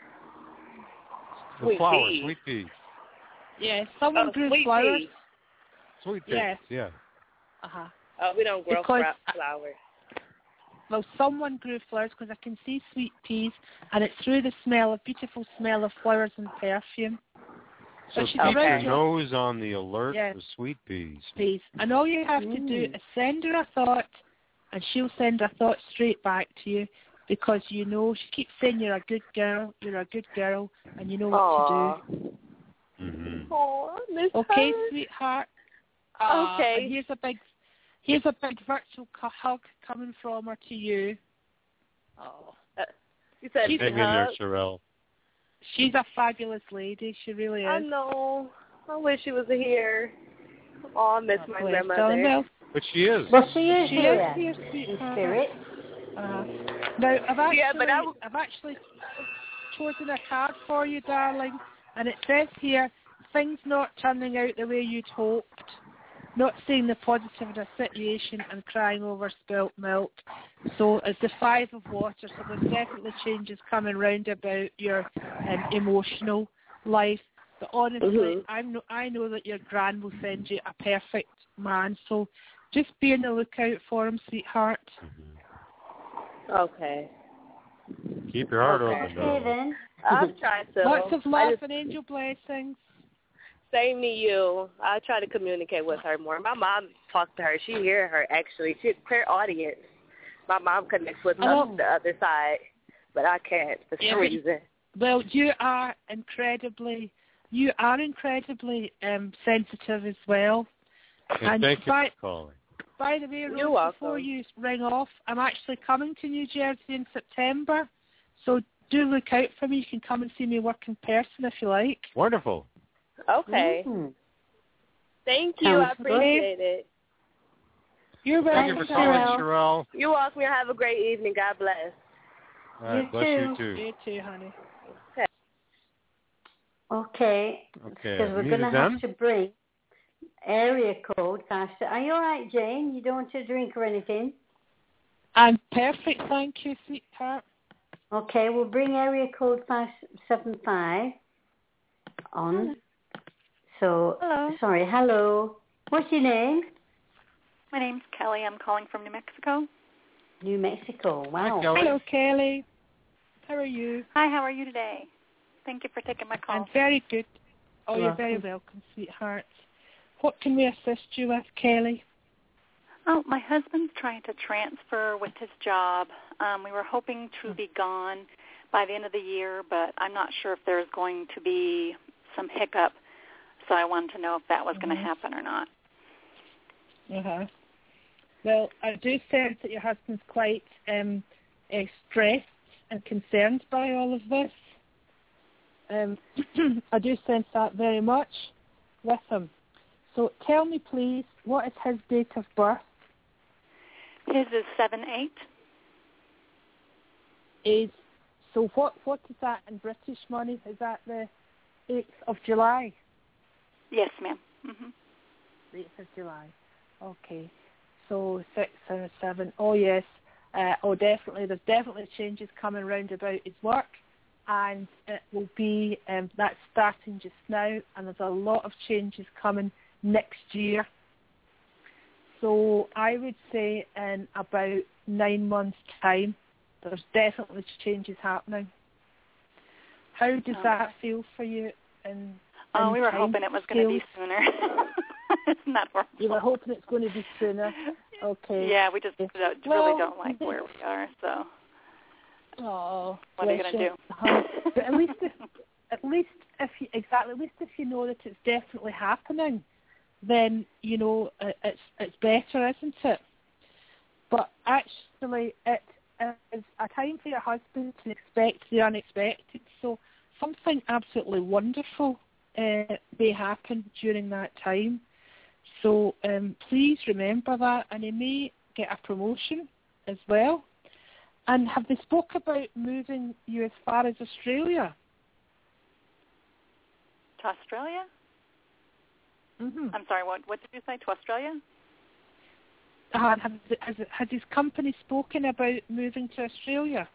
Sweet peas. Yeah, someone grew flowers. Peas. Sweet peas, yeah. Uh-huh. Oh, we don't grow flowers. Well, someone grew flowers because I can see sweet peas, and it's through the beautiful smell of flowers and perfume. So keep your nose on the alert for sweet peas. And all you have to do is send her a thought, and she'll send a thought straight back to you, because you know she keeps saying you're a good girl, and you know what to do. Mm-hmm. Okay, sweetheart. Okay. And here's a big virtual hug coming from her to you. Oh, you said hang in there, Sherelle. She's a fabulous lady. She really is. I know. I wish she was here. Oh, I miss my grandmother. But she is. Well, she is here. In spirit. Now, I've actually chosen a card for you, darling, and it says here, things not turning out the way you'd hoped, not seeing the positive in a situation and crying over spilt milk. So it's the 5 of water, so there's definitely changes coming round about your emotional life. But honestly, I know that your gran will send you a perfect man, so just be on the lookout for him, sweetheart. Okay. Keep your heart open, Okay, then. I'll try to. Lots of love and angel blessings. Same to you. I'll try to communicate with her more. My mom talked to her. She hear her, actually. She's a clear audience. My mom connects with the other side, but I can't for some reason. Well, you are incredibly sensitive as well. And thank you for calling. By the way, Rose, before you ring off, I'm actually coming to New Jersey in September, so do look out for me. You can come and see me work in person if you like. Wonderful. Okay. Thank you. I appreciate it. You're welcome. Thank you for calling, Sherelle. You're welcome. Have a great evening. God bless. All right, bless you too. You too, honey. Okay. Because we're going to have to bring area code. Are you all right, Jane? You don't want a drink or anything? I'm perfect, thank you, sweetheart. Okay, we'll bring area code 575 on. So, Hello. Sorry, hello. What's your name? My name's Kelly. I'm calling from New Mexico. New Mexico. Wow. Hi, Kelly. Hello, Kelly. How are you? Hi, how are you today? Thank you for taking my call. I'm very good. Oh, You're you're very welcome, sweetheart. What can we assist you with, Kelly? Oh, my husband's trying to transfer with his job. We were hoping to be gone by the end of the year, but I'm not sure if there's going to be some hiccup, so I wanted to know if that was going to happen or not. Uh-huh. Well, I do sense that your husband's quite stressed and concerned by all of this. I do sense that very much with him. So tell me, please, what is his date of birth? His is 7/8. So what is that in British money? Is that the 8th of July? Yes, ma'am. Mm-hmm. 8th of July. Okay. So 6 and 7. Oh, yes. Definitely. There's definitely changes coming round about his work. And it will be, that's starting just now. And there's a lot of changes coming next year. So I would say in about 9 months' time, there's definitely changes happening. How does that feel for you? We were hoping it was going to be sooner. Isn't that horrible? You were hoping it's going to be sooner. Okay. Yeah, we just really don't like where we are. So. Oh. What are you going to do? But at least if you know that it's definitely happening, then you know it's better, isn't it? But actually, it is a time for your husband to expect the unexpected. So something absolutely wonderful may happen during that time. So please remember that, and he may get a promotion as well. And have they spoke about moving you as far as Australia? To Australia? Mm-hmm. I'm sorry, what did you say, to Australia? Has his company spoken about moving to Australia?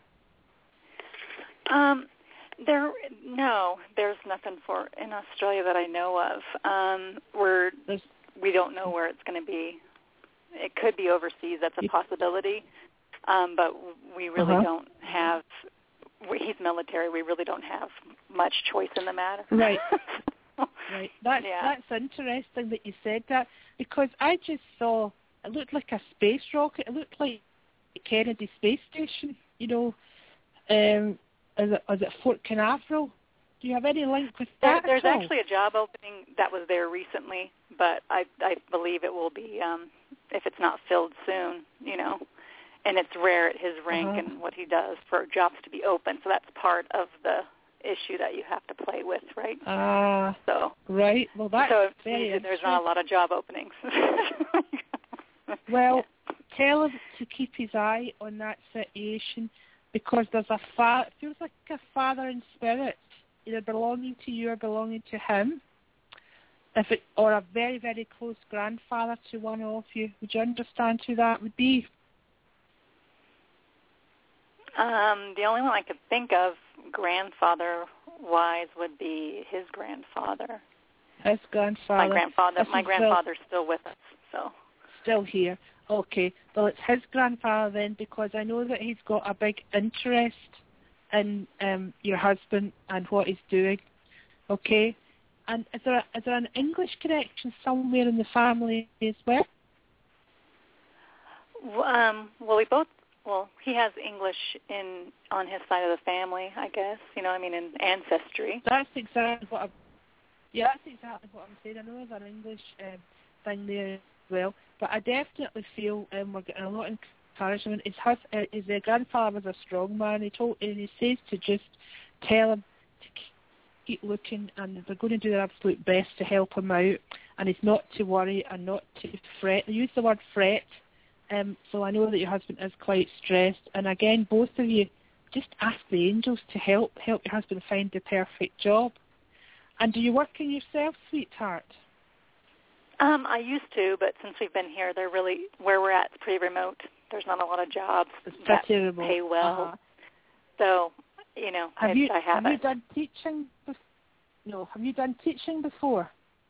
There's nothing in Australia that I know of. We don't know where it's going to be. It could be overseas. That's a possibility. But we really don't have. He's military. We really don't have much choice in the matter. Right. Right. That's interesting that you said that, because I just saw it looked like a space rocket. It looked like the Kennedy Space Station. You know, is it Fort Canaveral? Do you have any link with that? There's actually a job opening that was there recently, but I believe it will be if it's not filled soon. You know, and it's rare at his rank and what he does for jobs to be open. So that's part of the issue that you have to play with, right? Right. Well, that's there's not a lot of job openings. Well, tell him to keep his eye on that situation, because there's it feels like a father in spirit, either belonging to you or belonging to him, or a very, very close grandfather to one of you. Would you understand who that would be? The only one I could think of, grandfather-wise, would be his grandfather. His grandfather. My grandfather's still with us, so. Still here. Okay. Well, it's his grandfather then, because I know that he's got a big interest in your husband and what he's doing. Okay. And is there an English connection somewhere in the family as well? Well, he has English on his side of the family, I guess. You know, I mean, in ancestry. That's exactly what I'm saying. I know there's an English thing there as well, but I definitely feel we're getting a lot of encouragement. His grandfather was a strong man. He says to just tell him to keep looking, and they're going to do their absolute best to help him out, and he's not to worry and not to fret. They use the word fret. So I know that your husband is quite stressed. And again, both of you, just ask the angels to help your husband find the perfect job. And do you work in yourself, sweetheart? I used to, but since we've been here, they're really, where we're at, it's pretty remote. There's not a lot of jobs that pay well. So, have you done teaching? Have you done teaching before?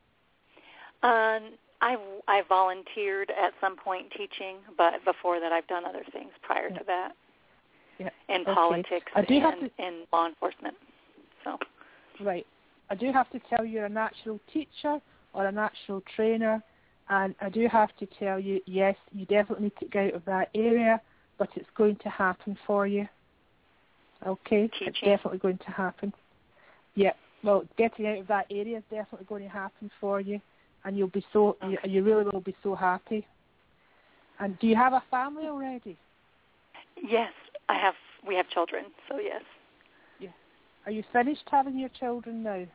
I volunteered at some point teaching, but before that I've done other things prior to that. Yeah. In politics and in law enforcement. So. Right. I do have to tell you, you're a natural teacher or a natural trainer, and I do have to tell you, yes, you definitely need to get out of that area, but it's going to happen for you. Okay? Teaching. It's definitely going to happen. Yeah. Well, getting out of that area is definitely going to happen for you, and you'll be you really will be so happy. And do you have a family already? Yes, we have children, so yes. Yeah. Are you finished having your children now?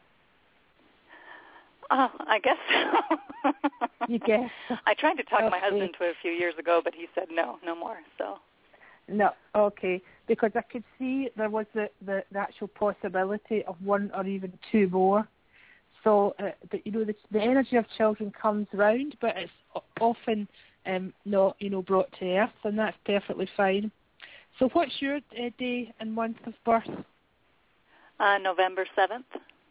I guess so. You guess. I tried to talk my husband to it a few years ago, but he said no more. So. No, okay, because I could see there was the actual possibility of one or even two more. So, but the energy of children comes round, but it's often not brought to earth, and that's perfectly fine. So, what's your day and month of birth? November 7th.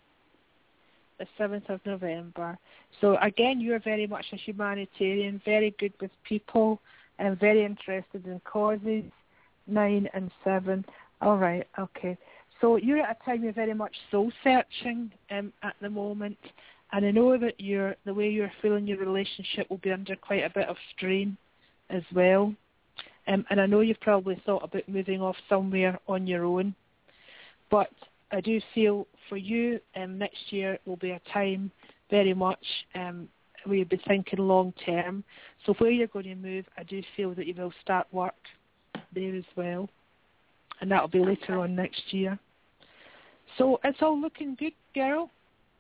The 7th of November. So again, you're very much a humanitarian, very good with people, and very interested in causes. 9 and 7. All right, okay. So you're at a time you're very much soul searching at the moment, and I know that the way you're feeling your relationship will be under quite a bit of strain as well. And I know you've probably thought about moving off somewhere on your own, but I do feel for you next year will be a time very much where you'll be thinking long term. So where you're going to move, I do feel that you will start work there as well, and that'll be later on next year. So it's all looking good, girl.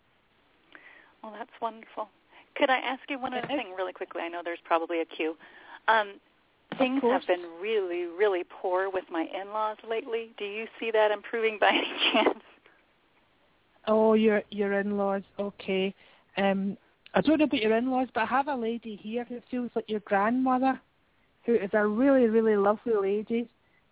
Well, that's wonderful. Could I ask you one other thing really quickly? I know there's probably a queue. Things have been really, really poor with my in-laws lately. Do you see that improving by any chance? Oh, your in-laws, okay. I don't know about your in-laws, but I have a lady here who feels like your grandmother, who is a really, really lovely lady,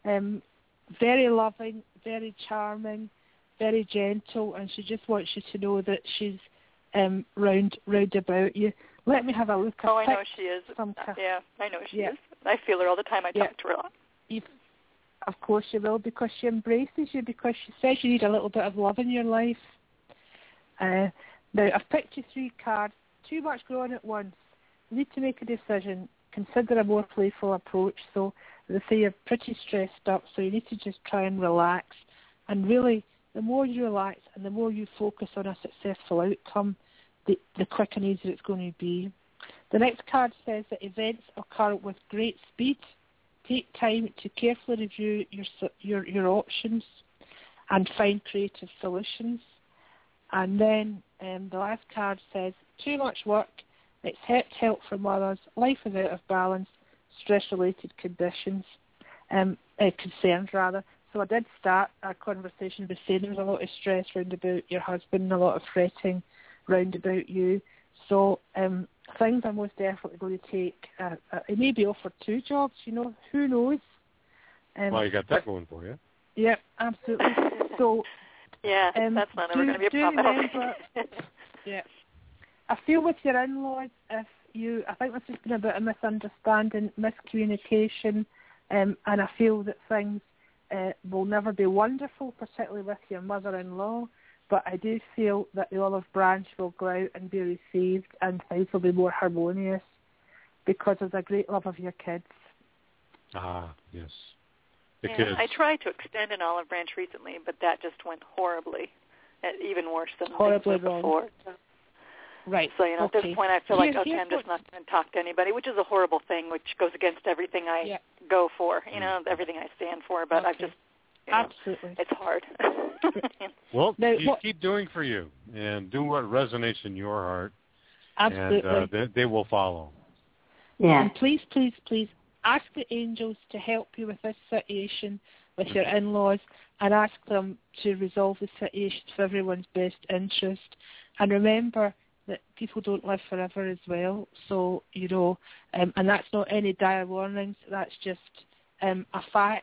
very loving, very charming, very gentle, and she just wants you to know that she's round about you. Let me have a look. Oh, I know she is. Yeah, I know she is. I feel her all the time. I talk to her a lot. Of course you will, because she embraces you, because she says you need a little bit of love in your life. Now, I've picked you 3 cards. Too much going on at once. You need to make a decision. Consider a more playful approach. So, as I say, you're pretty stressed up, so you need to just try and relax. And really, the more you relax and the more you focus on a successful outcome, the quick and easier it's going to be. The next card says that events occur with great speed. Take time to carefully review your options and find creative solutions. And then the last card says, too much work, accept help from others, life is out of balance, stress-related concerns. So I did start our conversation by saying there was a lot of stress round about your husband, a lot of fretting round about you. So things are most definitely going to take, it may be offered 2 jobs, who knows? Well, you got that going for you. Yeah, absolutely. So, yeah, that's not ever going to be a problem. Yeah. I feel with your in-laws, I think this has been a bit of misunderstanding, miscommunication, and I feel that things will never be wonderful, particularly with your mother-in-law, but I do feel that the olive branch will go out and be received, and things will be more harmonious because of the great love of your kids. Ah, yes. I tried to extend an olive branch recently, but that just went horribly, even worse than horribly before. Right. So, at this point I feel like, I'm just not going to talk to anybody, which is a horrible thing, which goes against everything I go for, everything I stand for, but I've just, absolutely. It's hard. Well, you keep doing for you, and do what resonates in your heart. Absolutely. And they will follow. Yeah. And please, please, please, ask the angels to help you with this situation with your in-laws, and ask them to resolve the situation for everyone's best interest. And remember that people don't live forever as well. So, and that's not any dire warnings. That's just a fact.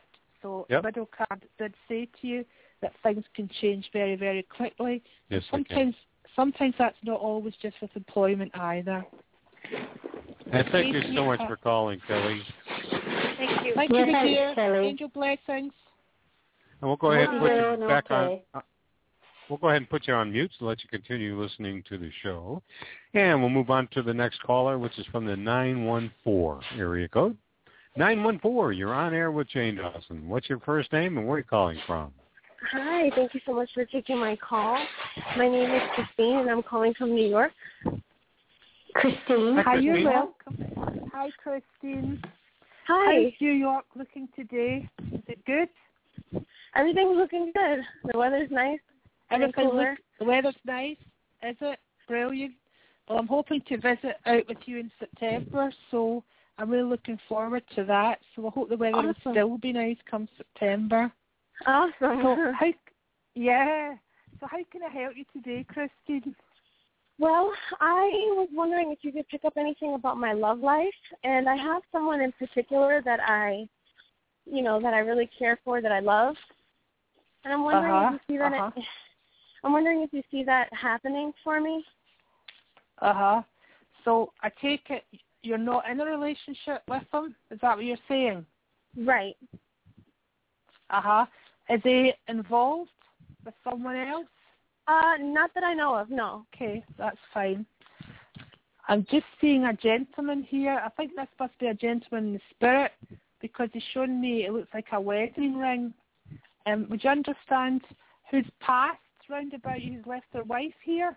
So Yep. the middle card did say to you that things can change very, very quickly. Yes, Sometimes that's not always just with employment either. And thank you so much for calling, Kelly. Thank you. Thank you, my dear. Kelly. Angel blessings. And we'll go ahead and put you back okay. on. We'll go ahead and put you on mute to let you continue listening to the show. And we'll move on to the next caller, which is from the 914 area code. 914, you're on air with Jane Dawson. What's your first name and where are you calling from? Hi, thank you so much for taking my call. My name is Christine, and I'm calling from New York. Christine. Hi, you're welcome. Hi, Christine. Hi. How's New York looking today? Is it good? Everything's looking good. The weather's nice. The weather's nice. Is it? Brilliant. Well, I'm hoping to visit out with you in September, so I'm really looking forward to that. So I hope the weather will still be nice come September. Awesome. So how can I help you today, Christine? Well, I was wondering if you could pick up anything about my love life, and I have someone in particular that I really care for, that I love, and I'm wondering if you see that. I'm wondering if you see that happening for me. So I take it you're not in a relationship with him. Is that what you're saying? Right. Is he involved with someone else? Not that I know of, no. Okay, that's fine. I'm just seeing a gentleman here. I think this must be a gentleman in the spirit because he's showing me it looks like a wedding ring. Would you understand who's passed round about you, who's left their wife here?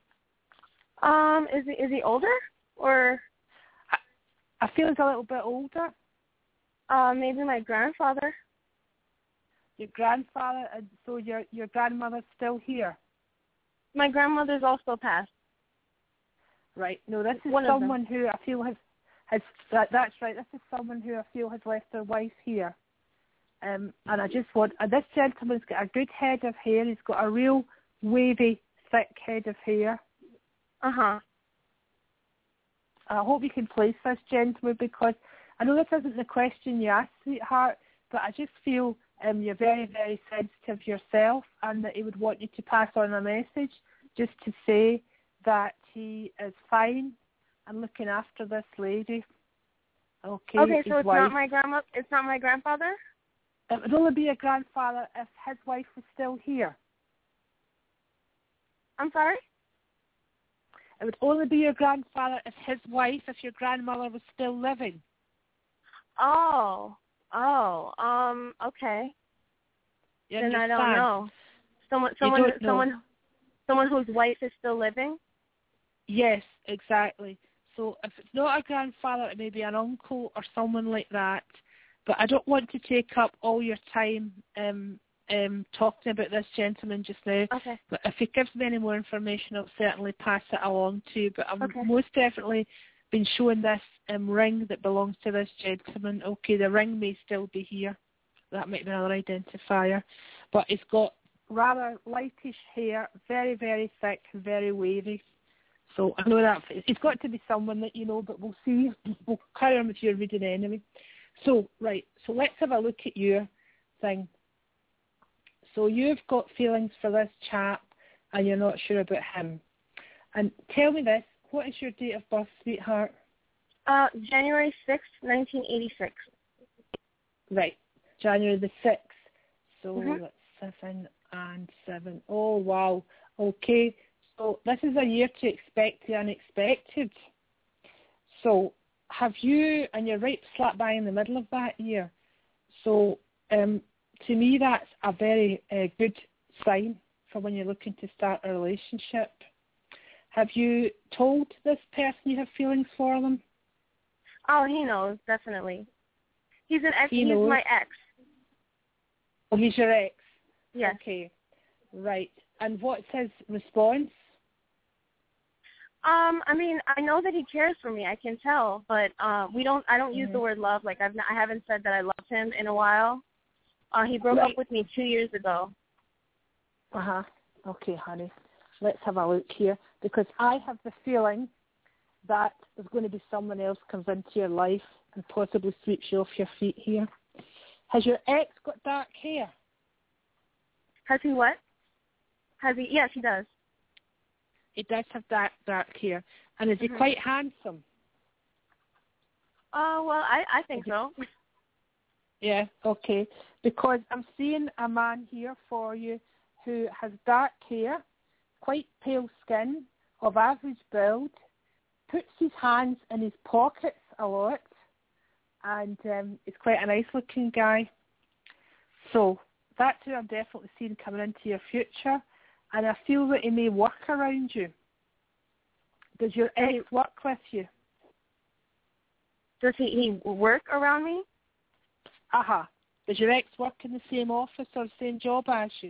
Is he older or? I feel he's a little bit older. Maybe my grandfather. Your grandfather, so your grandmother's still here? My grandmother's also passed. Right. No, this is someone who I feel has that's right. This is someone who I feel has left their wife here. And I just want, this gentleman's got a good head of hair. He's got a real wavy, thick head of hair. I hope you can place this gentleman because I know this isn't the question you asked, sweetheart, but I just feel you're very, very sensitive yourself and that he would want you to pass on a message just to say that he is fine and looking after this lady. Okay, so it's not my grandma. It's not my grandfather? It would only be a grandfather if his wife was still here. I'm sorry? It would only be your grandfather if your grandmother was still living. Okay. You then understand? I don't know. Someone whose wife is still living? Yes, exactly. So if it's not a grandfather, it may be an uncle or someone like that. But I don't want to take up all your time talking about this gentleman just now. Okay. But if he gives me any more information, I'll certainly pass it along to you. But I've most definitely been shown this ring that belongs to this gentleman. Okay, the ring may still be here. That might be another identifier. But he's got rather lightish hair, very, very thick, very wavy. So I know that it's got to be someone that you know, but we'll see. We'll carry on with your reading anyway. So, right, so let's have a look at your thing. So you've got feelings for this chap and you're not sure about him. And tell me this, what is your date of birth, sweetheart? January 6th, 1986. Right, January the 6th. So that's 7 and 7. Oh, wow. Okay, so this is a year to expect the unexpected. So have you, and you're right slap bang in the middle of that year. So to me, that's a very good sign for when you're looking to start a relationship. Have you told this person you have feelings for them? Oh, he knows, definitely. He's an ex. He's my ex. Oh, he's your ex? Yes. Okay, right. And what's his response? I mean, I know that he cares for me. I can tell, but I don't use the word love. Like I haven't said that I love him in a while. He broke up with me 2 years ago. Okay, honey. Let's have a look here because I have the feeling that there's going to be someone else comes into your life and possibly sweeps you off your feet here. Has your ex got dark hair? Has he what? Yes, he does. He does have dark hair. And is he quite handsome? Well, I think so. Yeah, okay. Because I'm seeing a man here for you who has dark hair, quite pale skin, of average build, puts his hands in his pockets a lot, and he's quite a nice-looking guy. So that's who I'm definitely seeing coming into your future, and I feel that he may work around you. Does your ex work with you? Does he work around me? Does your ex work in the same office or the same job as you?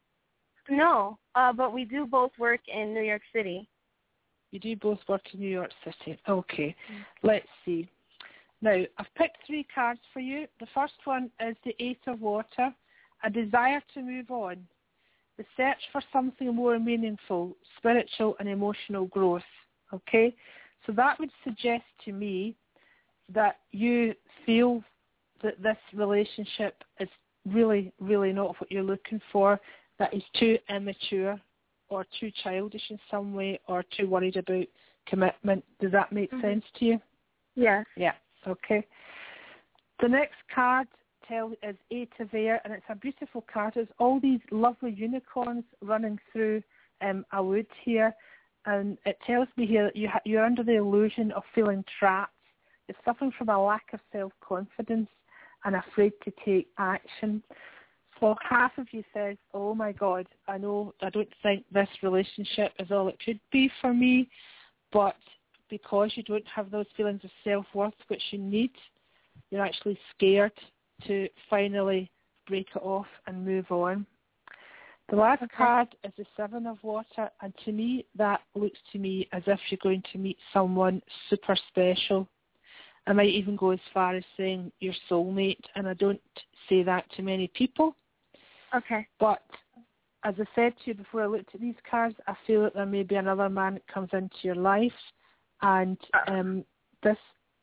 No, but we do both work in New York City. You do both work in New York City. Okay, let's see. Now, I've picked 3 cards for you. The first one is the 8 of Water, a desire to move on, the search for something more meaningful, spiritual and emotional growth. Okay, so that would suggest to me that you feel that this relationship is really, really not what you're looking for, that is too immature or too childish in some way or too worried about commitment. Does that make sense to you? Yes. Yeah, okay. The next card is 8 of Air, and it's a beautiful card. It's all these lovely unicorns running through a wood here, and it tells me here that you're under the illusion of feeling trapped. You're suffering from a lack of self-confidence and afraid to take action. So half of you says, oh my God, I don't think this relationship is all it could be for me, but because you don't have those feelings of self-worth which you need, you're actually scared to finally break it off and move on. The last card is the 7 of Water, and to me, that looks to me as if you're going to meet someone super special. I might even go as far as saying your soulmate, and I don't say that to many people. Okay. But as I said to you before I looked at these cards, I feel that there may be another man that comes into your life, and this...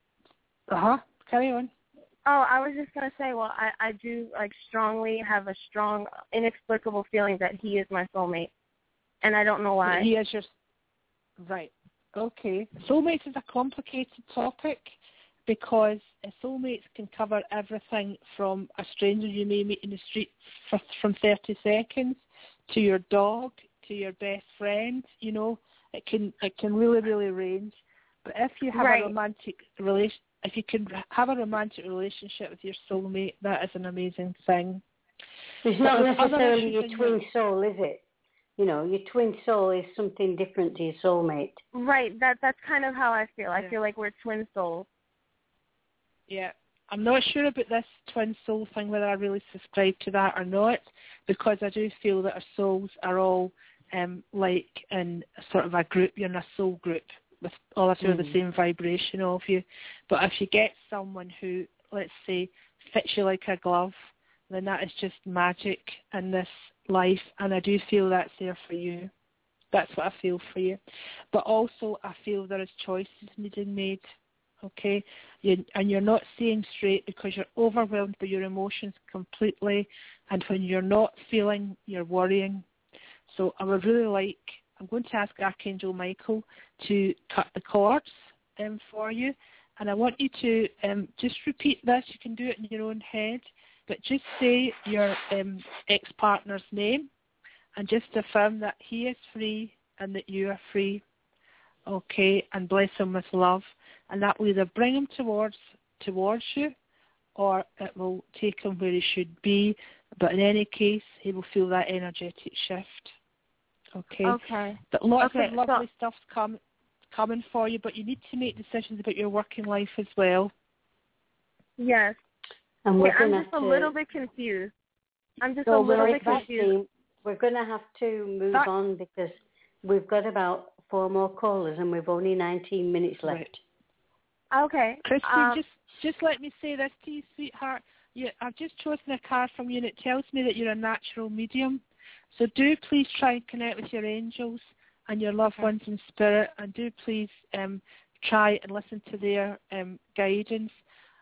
carry on. Oh, I was just going to say, well, I do strongly have a strong, inexplicable feeling that he is my soulmate, and I don't know why. He is your... Right. Okay. Soulmates is a complicated topic because soulmates can cover everything from a stranger you may meet in the street from 30 seconds to your dog to your best friend. You know, it can really, really range. But if you have a romantic relationship, if you can have a romantic relationship with your soulmate, that is an amazing thing. It's not necessarily your twin soul, is it? You know, your twin soul is something different to your soulmate. Right. That's kind of how I feel. I feel like we're twin souls. Yeah. I'm not sure about this twin soul thing, whether I really subscribe to that or not, because I do feel that our souls are all like in sort of a group. You're in a soul group with all of you the same vibration of you. But if you get someone who, let's say, fits you like a glove, then that is just magic in this life, and I do feel that's there for you. That's what I feel for you. But also I feel there is choices needing made, okay? And you're not seeing straight because you're overwhelmed by your emotions completely, and when you're not feeling, you're worrying. So I would really like, I'm going to ask Archangel Michael to cut the cords for you, and I want you to just repeat this. You can do it in your own head, but just say your ex-partner's name and just affirm that he is free and that you are free, okay, and bless him with love. And that will either bring him towards you or it will take him where he should be, but in any case, he will feel that energetic shift. Okay. But lots of lovely stuff's coming for you, but you need to make decisions about your working life as well. Yes. And I'm just a little bit confused. I'm just a little bit confused. We're going to have to move on because we've got about 4 more callers and we've only 19 minutes left. Right. Okay. Christy, just let me say this to you, sweetheart. I've just chosen a card from you and it tells me that you're a natural medium. So do please try and connect with your angels and your loved ones in spirit, and do please try and listen to their guidance.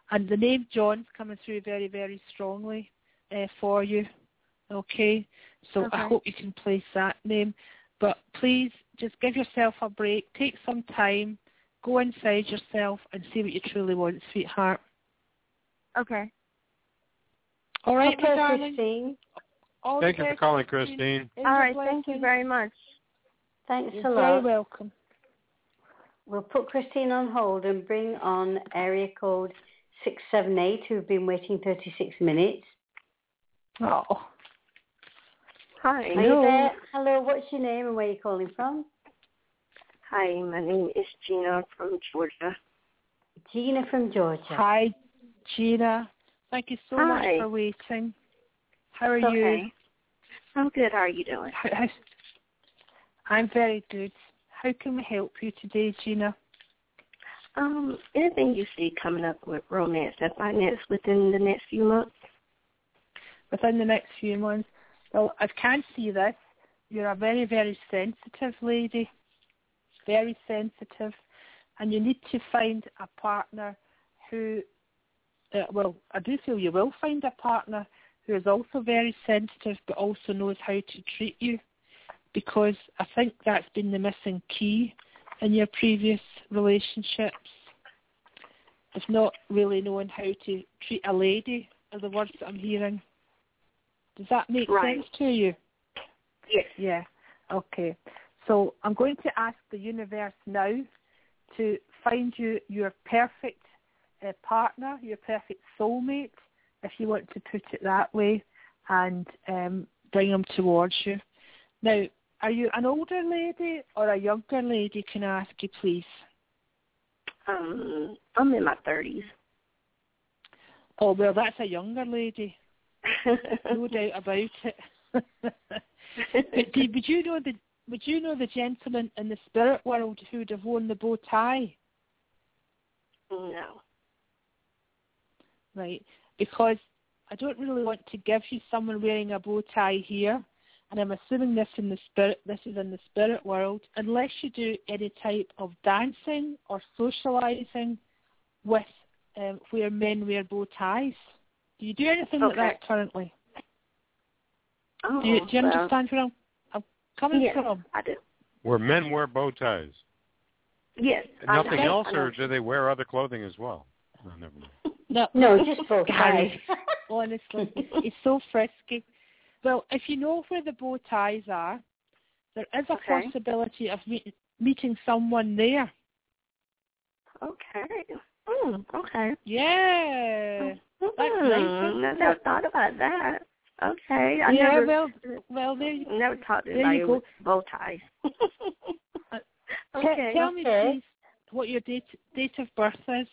And the name John's coming through very, very strongly for you. Okay? So I hope you can place that name. But please just give yourself a break. Take some time. Go inside yourself and see what you truly want, sweetheart. Okay. All right, okay, my darling. Christine. Thank you for calling, Christine. All right, thank you very much. Thanks You're a lot. very welcome. We'll put Christine on hold and bring on area code 678, who've been waiting 36 minutes. Oh. Hi. Are you there? Hello, what's your name and where are you calling from? Hi, my name is Gina from Georgia. Gina from Georgia. Hi, Gina. Thank you so much for waiting. How are you? I'm good. How are you doing? I'm very good. How can we help you today, Gina? Anything you see coming up with romance and finance within the next few months? Within the next few months? Well, I can see this. You're a very, very sensitive lady. Very sensitive. And you need to find a partner who, I do feel you will find a partner who is also very sensitive but also knows how to treat you, because I think that's been the missing key in your previous relationships. It's not really knowing how to treat a lady, are the words that I'm hearing. Does that make sense to you? Yes. Yeah. Okay. So I'm going to ask the universe now to find you your perfect partner, your perfect soulmate, if you want to put it that way, and bring them towards you. Now, are you an older lady or a younger lady, can I ask you, please? I'm in my 30s. Oh, well, that's a younger lady. No doubt about it. But would you know the gentleman in the spirit world who would have worn the bow tie? No. Right. Because I don't really want to give you someone wearing a bow tie here, and I'm assuming this is in the spirit world, unless you do any type of dancing or socializing with where men wear bow ties. Do you do anything like that currently? Oh, do you understand where I'm coming from? I do. Where men wear bow ties? Yes. Nothing else, or do they wear other clothing as well? No, never mind. No, just bow ties. Honestly, it's so frisky. Well, if you know where the bow ties are, there is a possibility of meeting someone there. Okay. Okay. Yeah. That's nice. I never thought about that. Okay. I never never talked about with bow ties. Okay. Tell me, please, what your date of birth is.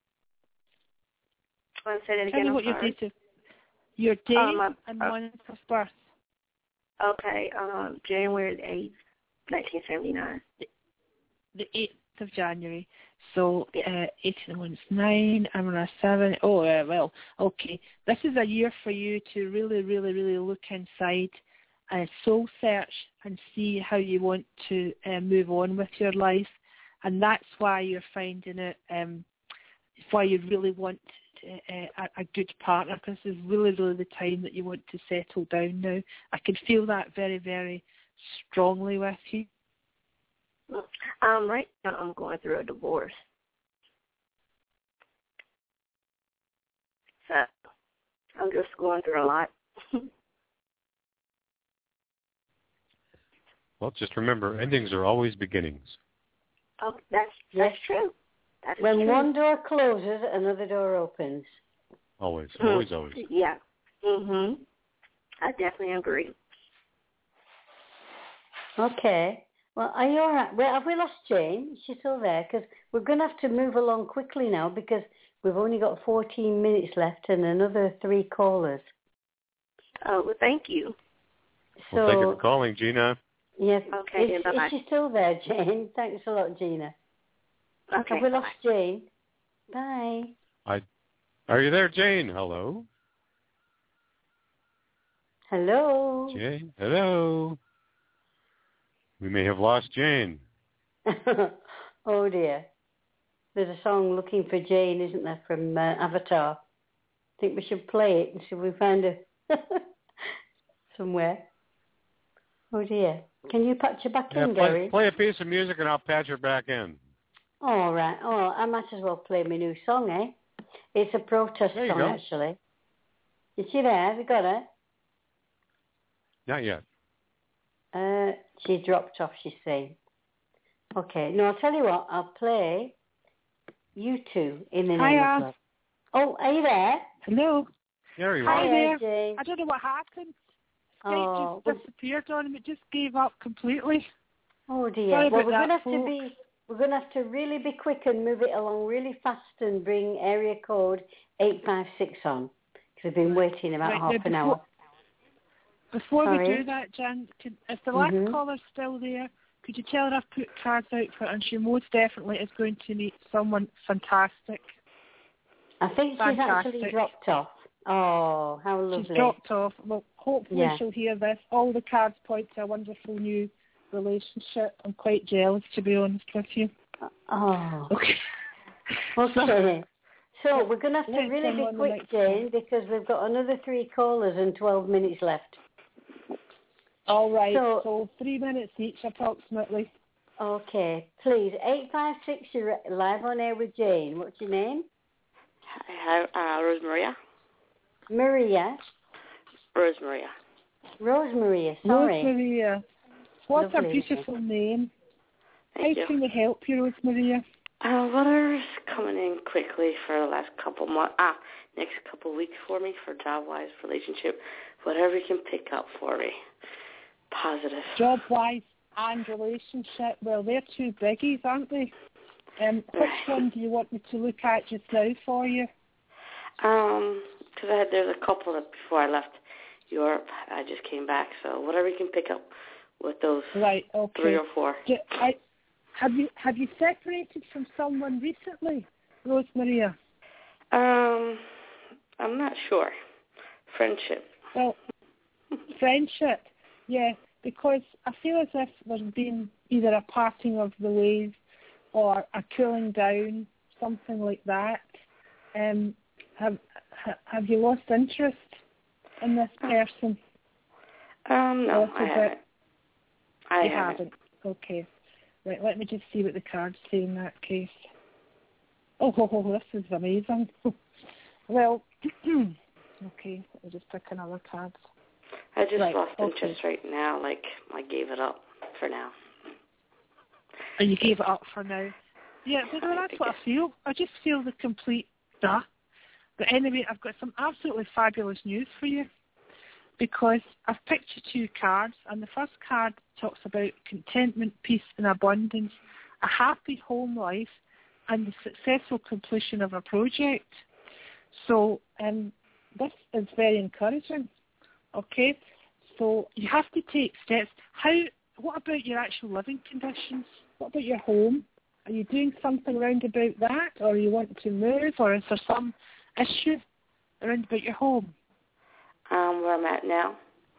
Want to say that again? Tell me what your date and month of birth. Okay. January the 8th, 1979. The 8th of January. So 8 and 1 is 9. I'm on a 7. Oh, well, okay. This is a year for you to really, really, really look inside, soul search, and see how you want to move on with your life. And that's why you're finding it, why you really want a good partner, because this is really, really the time that you want to settle down now. I can feel that very, very strongly with you. Right now I'm going through a divorce. So I'm just going through a lot. Well, just remember, endings are always beginnings. Oh, that's true. That's when true. one door closes, another door opens. Always. Yeah. I definitely agree. Okay. Well, are you all right? Well, have we lost Jane? Is she still there? Because we're going to have to move along quickly now because we've only got 14 minutes left and another 3 callers. Oh, well, thank you. Well, thank you for calling, Gina. Yes. Okay, bye-bye. Is she still there, Jane? Thanks a lot, Gina. Okay. Have we lost Jane? Bye. Are you there, Jane? Hello? Hello? Jane? Hello? We may have lost Jane. Oh, dear. There's a song "Looking for Jane," isn't there, from Avatar? I think we should play it and see if we find her somewhere. Oh dear. Can you patch her back in, Gary? Play a piece of music and I'll patch her back in. All right. Oh, I might as well play my new song, eh? It's a protest song, actually. Is she there? Have you got her? Not yet. She dropped off, she's saying. Okay. No, I'll tell you what. I'll play You Two in the name of love. Oh, are you there? Hello. There you are. Hi there. Jane. I don't know what happened. Skype just disappeared on me. It just gave up completely. Oh dear. Well, we're going to have to really be quick and move it along really fast and bring area code 856 on because we've been waiting about half an hour. Before we do that, Jan, if the last caller's still there, could you tell her I've put cards out for her and she most definitely is going to meet someone fantastic. I think she's actually dropped off. Oh, how lovely. She's dropped off. Well, hopefully she'll hear this. All the cards point to a wonderful new relationship. I'm quite jealous, to be honest with you. Oh. Okay. Okay. So we're going to have to really be quick, Jane, because we've got another 3 callers and 12 minutes left. All right. So 3 minutes each, approximately. Okay. Please, 856, you're live on air with Jane. What's your name? Hi, Rosemaria. Maria. Rosemaria. Rosemaria, sorry. Rosemaria. What a beautiful name. How can we help you, Rosemaria? Water's coming in quickly for the last couple months. Next couple weeks for me for job-wise, relationship, whatever you can pick up for me. Positive. Job-wise and relationship. Well, they're 2 biggies, aren't they? Which one do you want me to look at just now for you? Because there's a couple that before I left Europe, I just came back. So whatever you can pick up with those 3 or 4. Have you separated from someone recently, Rosemaria? I'm not sure. Friendship. Well, friendship, yeah, because I feel as if there's been either a parting of the ways or a cooling down, something like that. Have you lost interest in this person? No, I haven't. Okay. Right, let me just see what the cards say in that case. Oh, this is amazing. Well, okay, I'll just pick another card. I just lost interest right now, like I gave it up for now. And you gave it up for now? Yeah, but that's what I feel. I just feel the complete duh. But anyway, I've got some absolutely fabulous news for you because I've picked you 2 cards, and the first card talks about contentment, peace and abundance, a happy home life, and the successful completion of a project. So this is very encouraging. Okay, so you have to take steps. What about your actual living conditions? What about your home? Are you doing something around about that, or are you wanting to move, or is there some issue around about your home? Where I'm at now.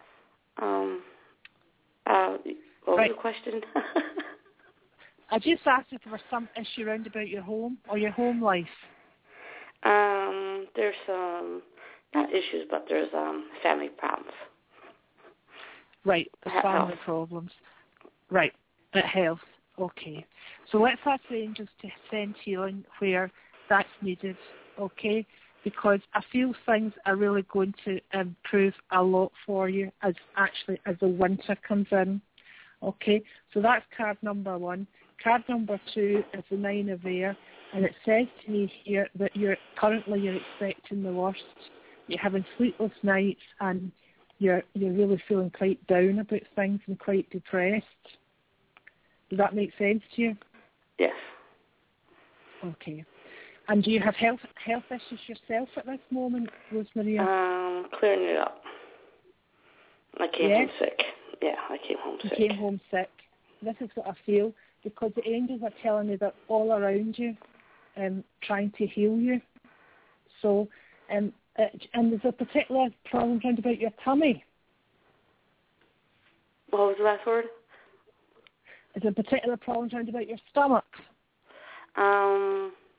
What was the question? I just asked if there was some issue around about your home or your home life. There's some, not issues, but there's family problems. Right, the family problems. Right, health. Okay. So let's ask the angels to send healing where that's needed, okay? Because I feel things are really going to improve a lot for you as the winter comes in. Okay, so that's card number 1. Card number 2 is the 9 of air, and it says to me here that you're expecting the worst. You're having sleepless nights, and you're really feeling quite down about things and quite depressed. Does that make sense to you? Yes. Okay. And do you have health issues yourself at this moment, Rosemaria? Clearing it up. I came home sick. Yeah, I came home sick. You came home sick. This is what I feel, because the angels are telling me they're all around you, trying to heal you. So, and there's a particular problem around about your tummy. What was the last word? There's a particular problem around about your stomach.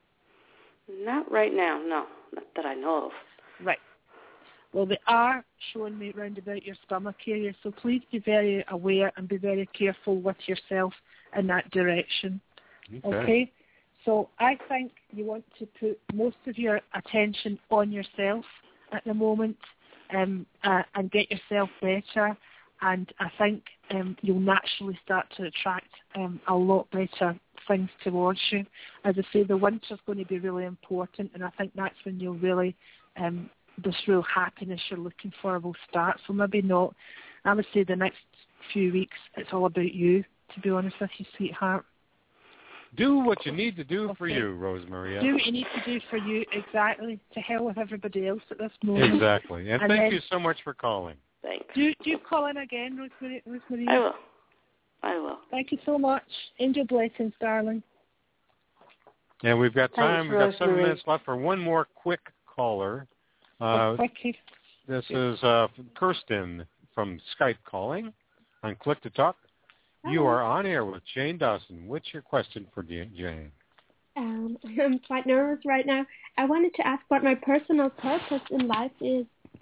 Not right now, no. Not that I know of. Right. Well, they are showing me round about your stomach area, so please be very aware and be very careful with yourself in that direction. Okay? So I think you want to put most of your attention on yourself at the moment and get yourself better, and I think you'll naturally start to attract a lot better things towards you. As I say, the winter's going to be really important, and I think that's when you'll really, this real happiness you're looking for will start. So maybe not, I would say the next few weeks, it's all about you, to be honest with you, sweetheart. Do what you need to do for you, Rosemaria. Do what you need to do for you, exactly. To hell with everybody else at this moment. Exactly. And thank you so much for calling. Thanks. Do you call in again, Rosemaria? I will. Thank you so much. Angel blessings, darling. And we've got time. Thanks, We've got 7 Rosemary. minutes left for one more quick caller. This is Kirsten from Skype calling on Click to Talk. You are on air with Jane Dawson. What's your question for Jane? I'm quite nervous right now. I wanted to ask what my personal purpose in life is.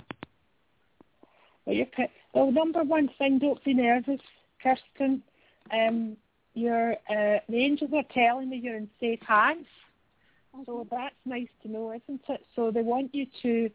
Well, number one thing, don't be nervous, Kirsten. The angels are telling me you're in safe hands. So that's nice to know, isn't it? So they want you to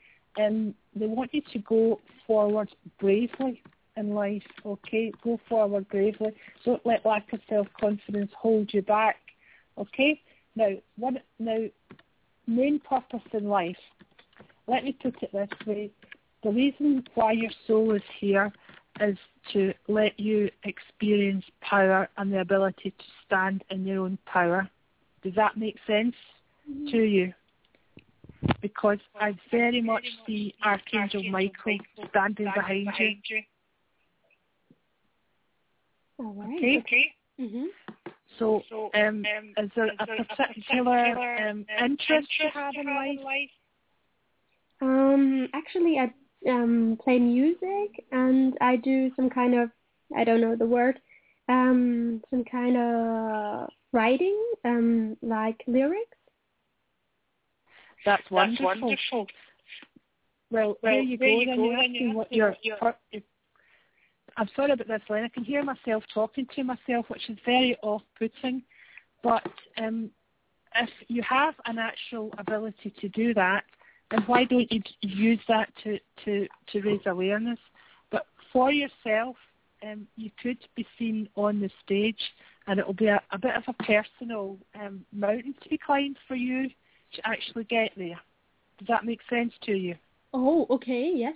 go forward bravely in life, okay? Go forward bravely. Don't let lack of self-confidence hold you back, okay? Now, main purpose in life, let me put it this way. The reason why your soul is here is to let you experience power and the ability to stand in your own power. Does that make sense to you? Because I very much see Archangel Michael standing behind you. All right. Okay. Mm-hmm. So, is there a particular interest you have in life? Actually, I play music, and I do some kind of, I don't know the word, some kind of writing, like lyrics. That's wonderful. Well, there you go. Then you're asking what your I'm sorry about this, Len. I can hear myself talking to myself, which is very off-putting. But if you have a natural ability to do that, then why don't you use that to raise awareness? But for yourself, you could be seen on the stage, and it will be a bit of a personal mountain to be climbed for you to actually get there. Does that make sense to you? Oh, okay, yes.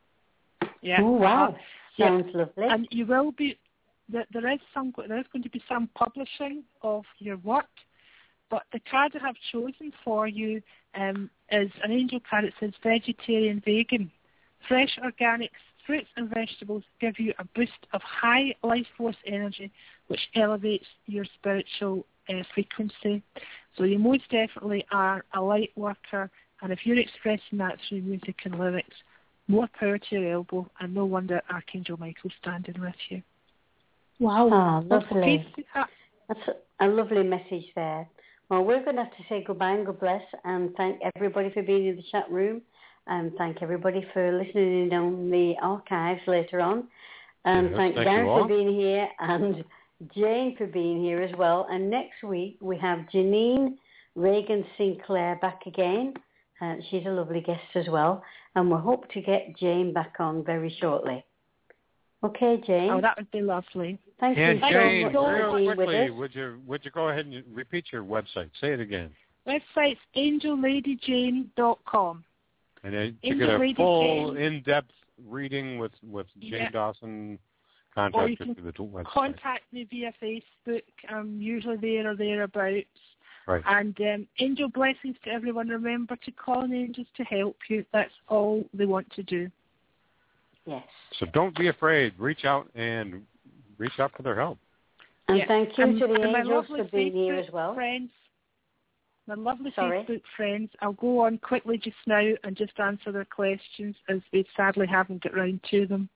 Yeah. Oh, wow. Sounds lovely. And you will be, there is going to be some publishing of your work, but the card I have chosen for you is an angel card. It says vegetarian vegan. Fresh organic fruits and vegetables give you a boost of high life force energy, which elevates your spiritual frequency. So you most definitely are a light worker, and if you're expressing that through music and lyrics, more power to your elbow, and no wonder Archangel Michael's standing with you. Wow. Oh, lovely. Okay. That's a lovely message there. Well, we're going to have to say goodbye and God bless, and thank everybody for being in the chat room, and thank everybody for listening in on the archives later on. And thank Darren for being here, and Jane for being here as well. And next week we have Janine Reagan Sinclair back again. She's a lovely guest as well, and we hope to get Jane back on very shortly. Okay, Jane. Oh, that would be lovely. Thank you so Jane, much for being with us. would you go ahead and repeat your website? Say it again. Website's angellladijane.com. And then to get a full in-depth reading with Jane Dawson, contact her through the website. Contact me via Facebook. I'm usually there or thereabouts. Right. And angel blessings to everyone. Remember to call on angels to help you. That's all they want to do. Yes. So don't be afraid. Reach out for their help. And thank you to the angels for being Facebook here as well. Friends, my lovely Facebook friends, I'll go on quickly just now and just answer their questions, as we sadly haven't got round to them.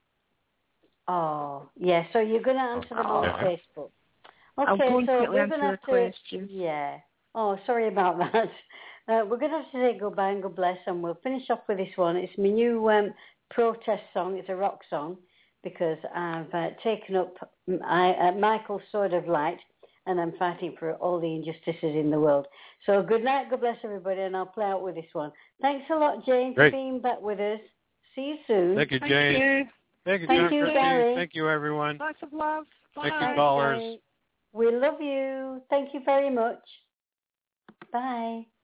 Oh, yeah. So you're going to answer them on Facebook. Okay, I'll go and so quickly we're answer going to their questions. Yeah. Oh, sorry about that. We're going to have to say goodbye and God bless, and we'll finish off with this one. It's my new protest song. It's a rock song because I've taken up Michael's Sword of Light, and I'm fighting for all the injustices in the world. So good night, God bless everybody, and I'll play out with this one. Thanks a lot, Jane, for being back with us. See you soon. Thank you, Jane. Thank you, Gary. Thank you, everyone. Lots of love. Bye. Thank you, callers. We love you. Thank you very much. Bye.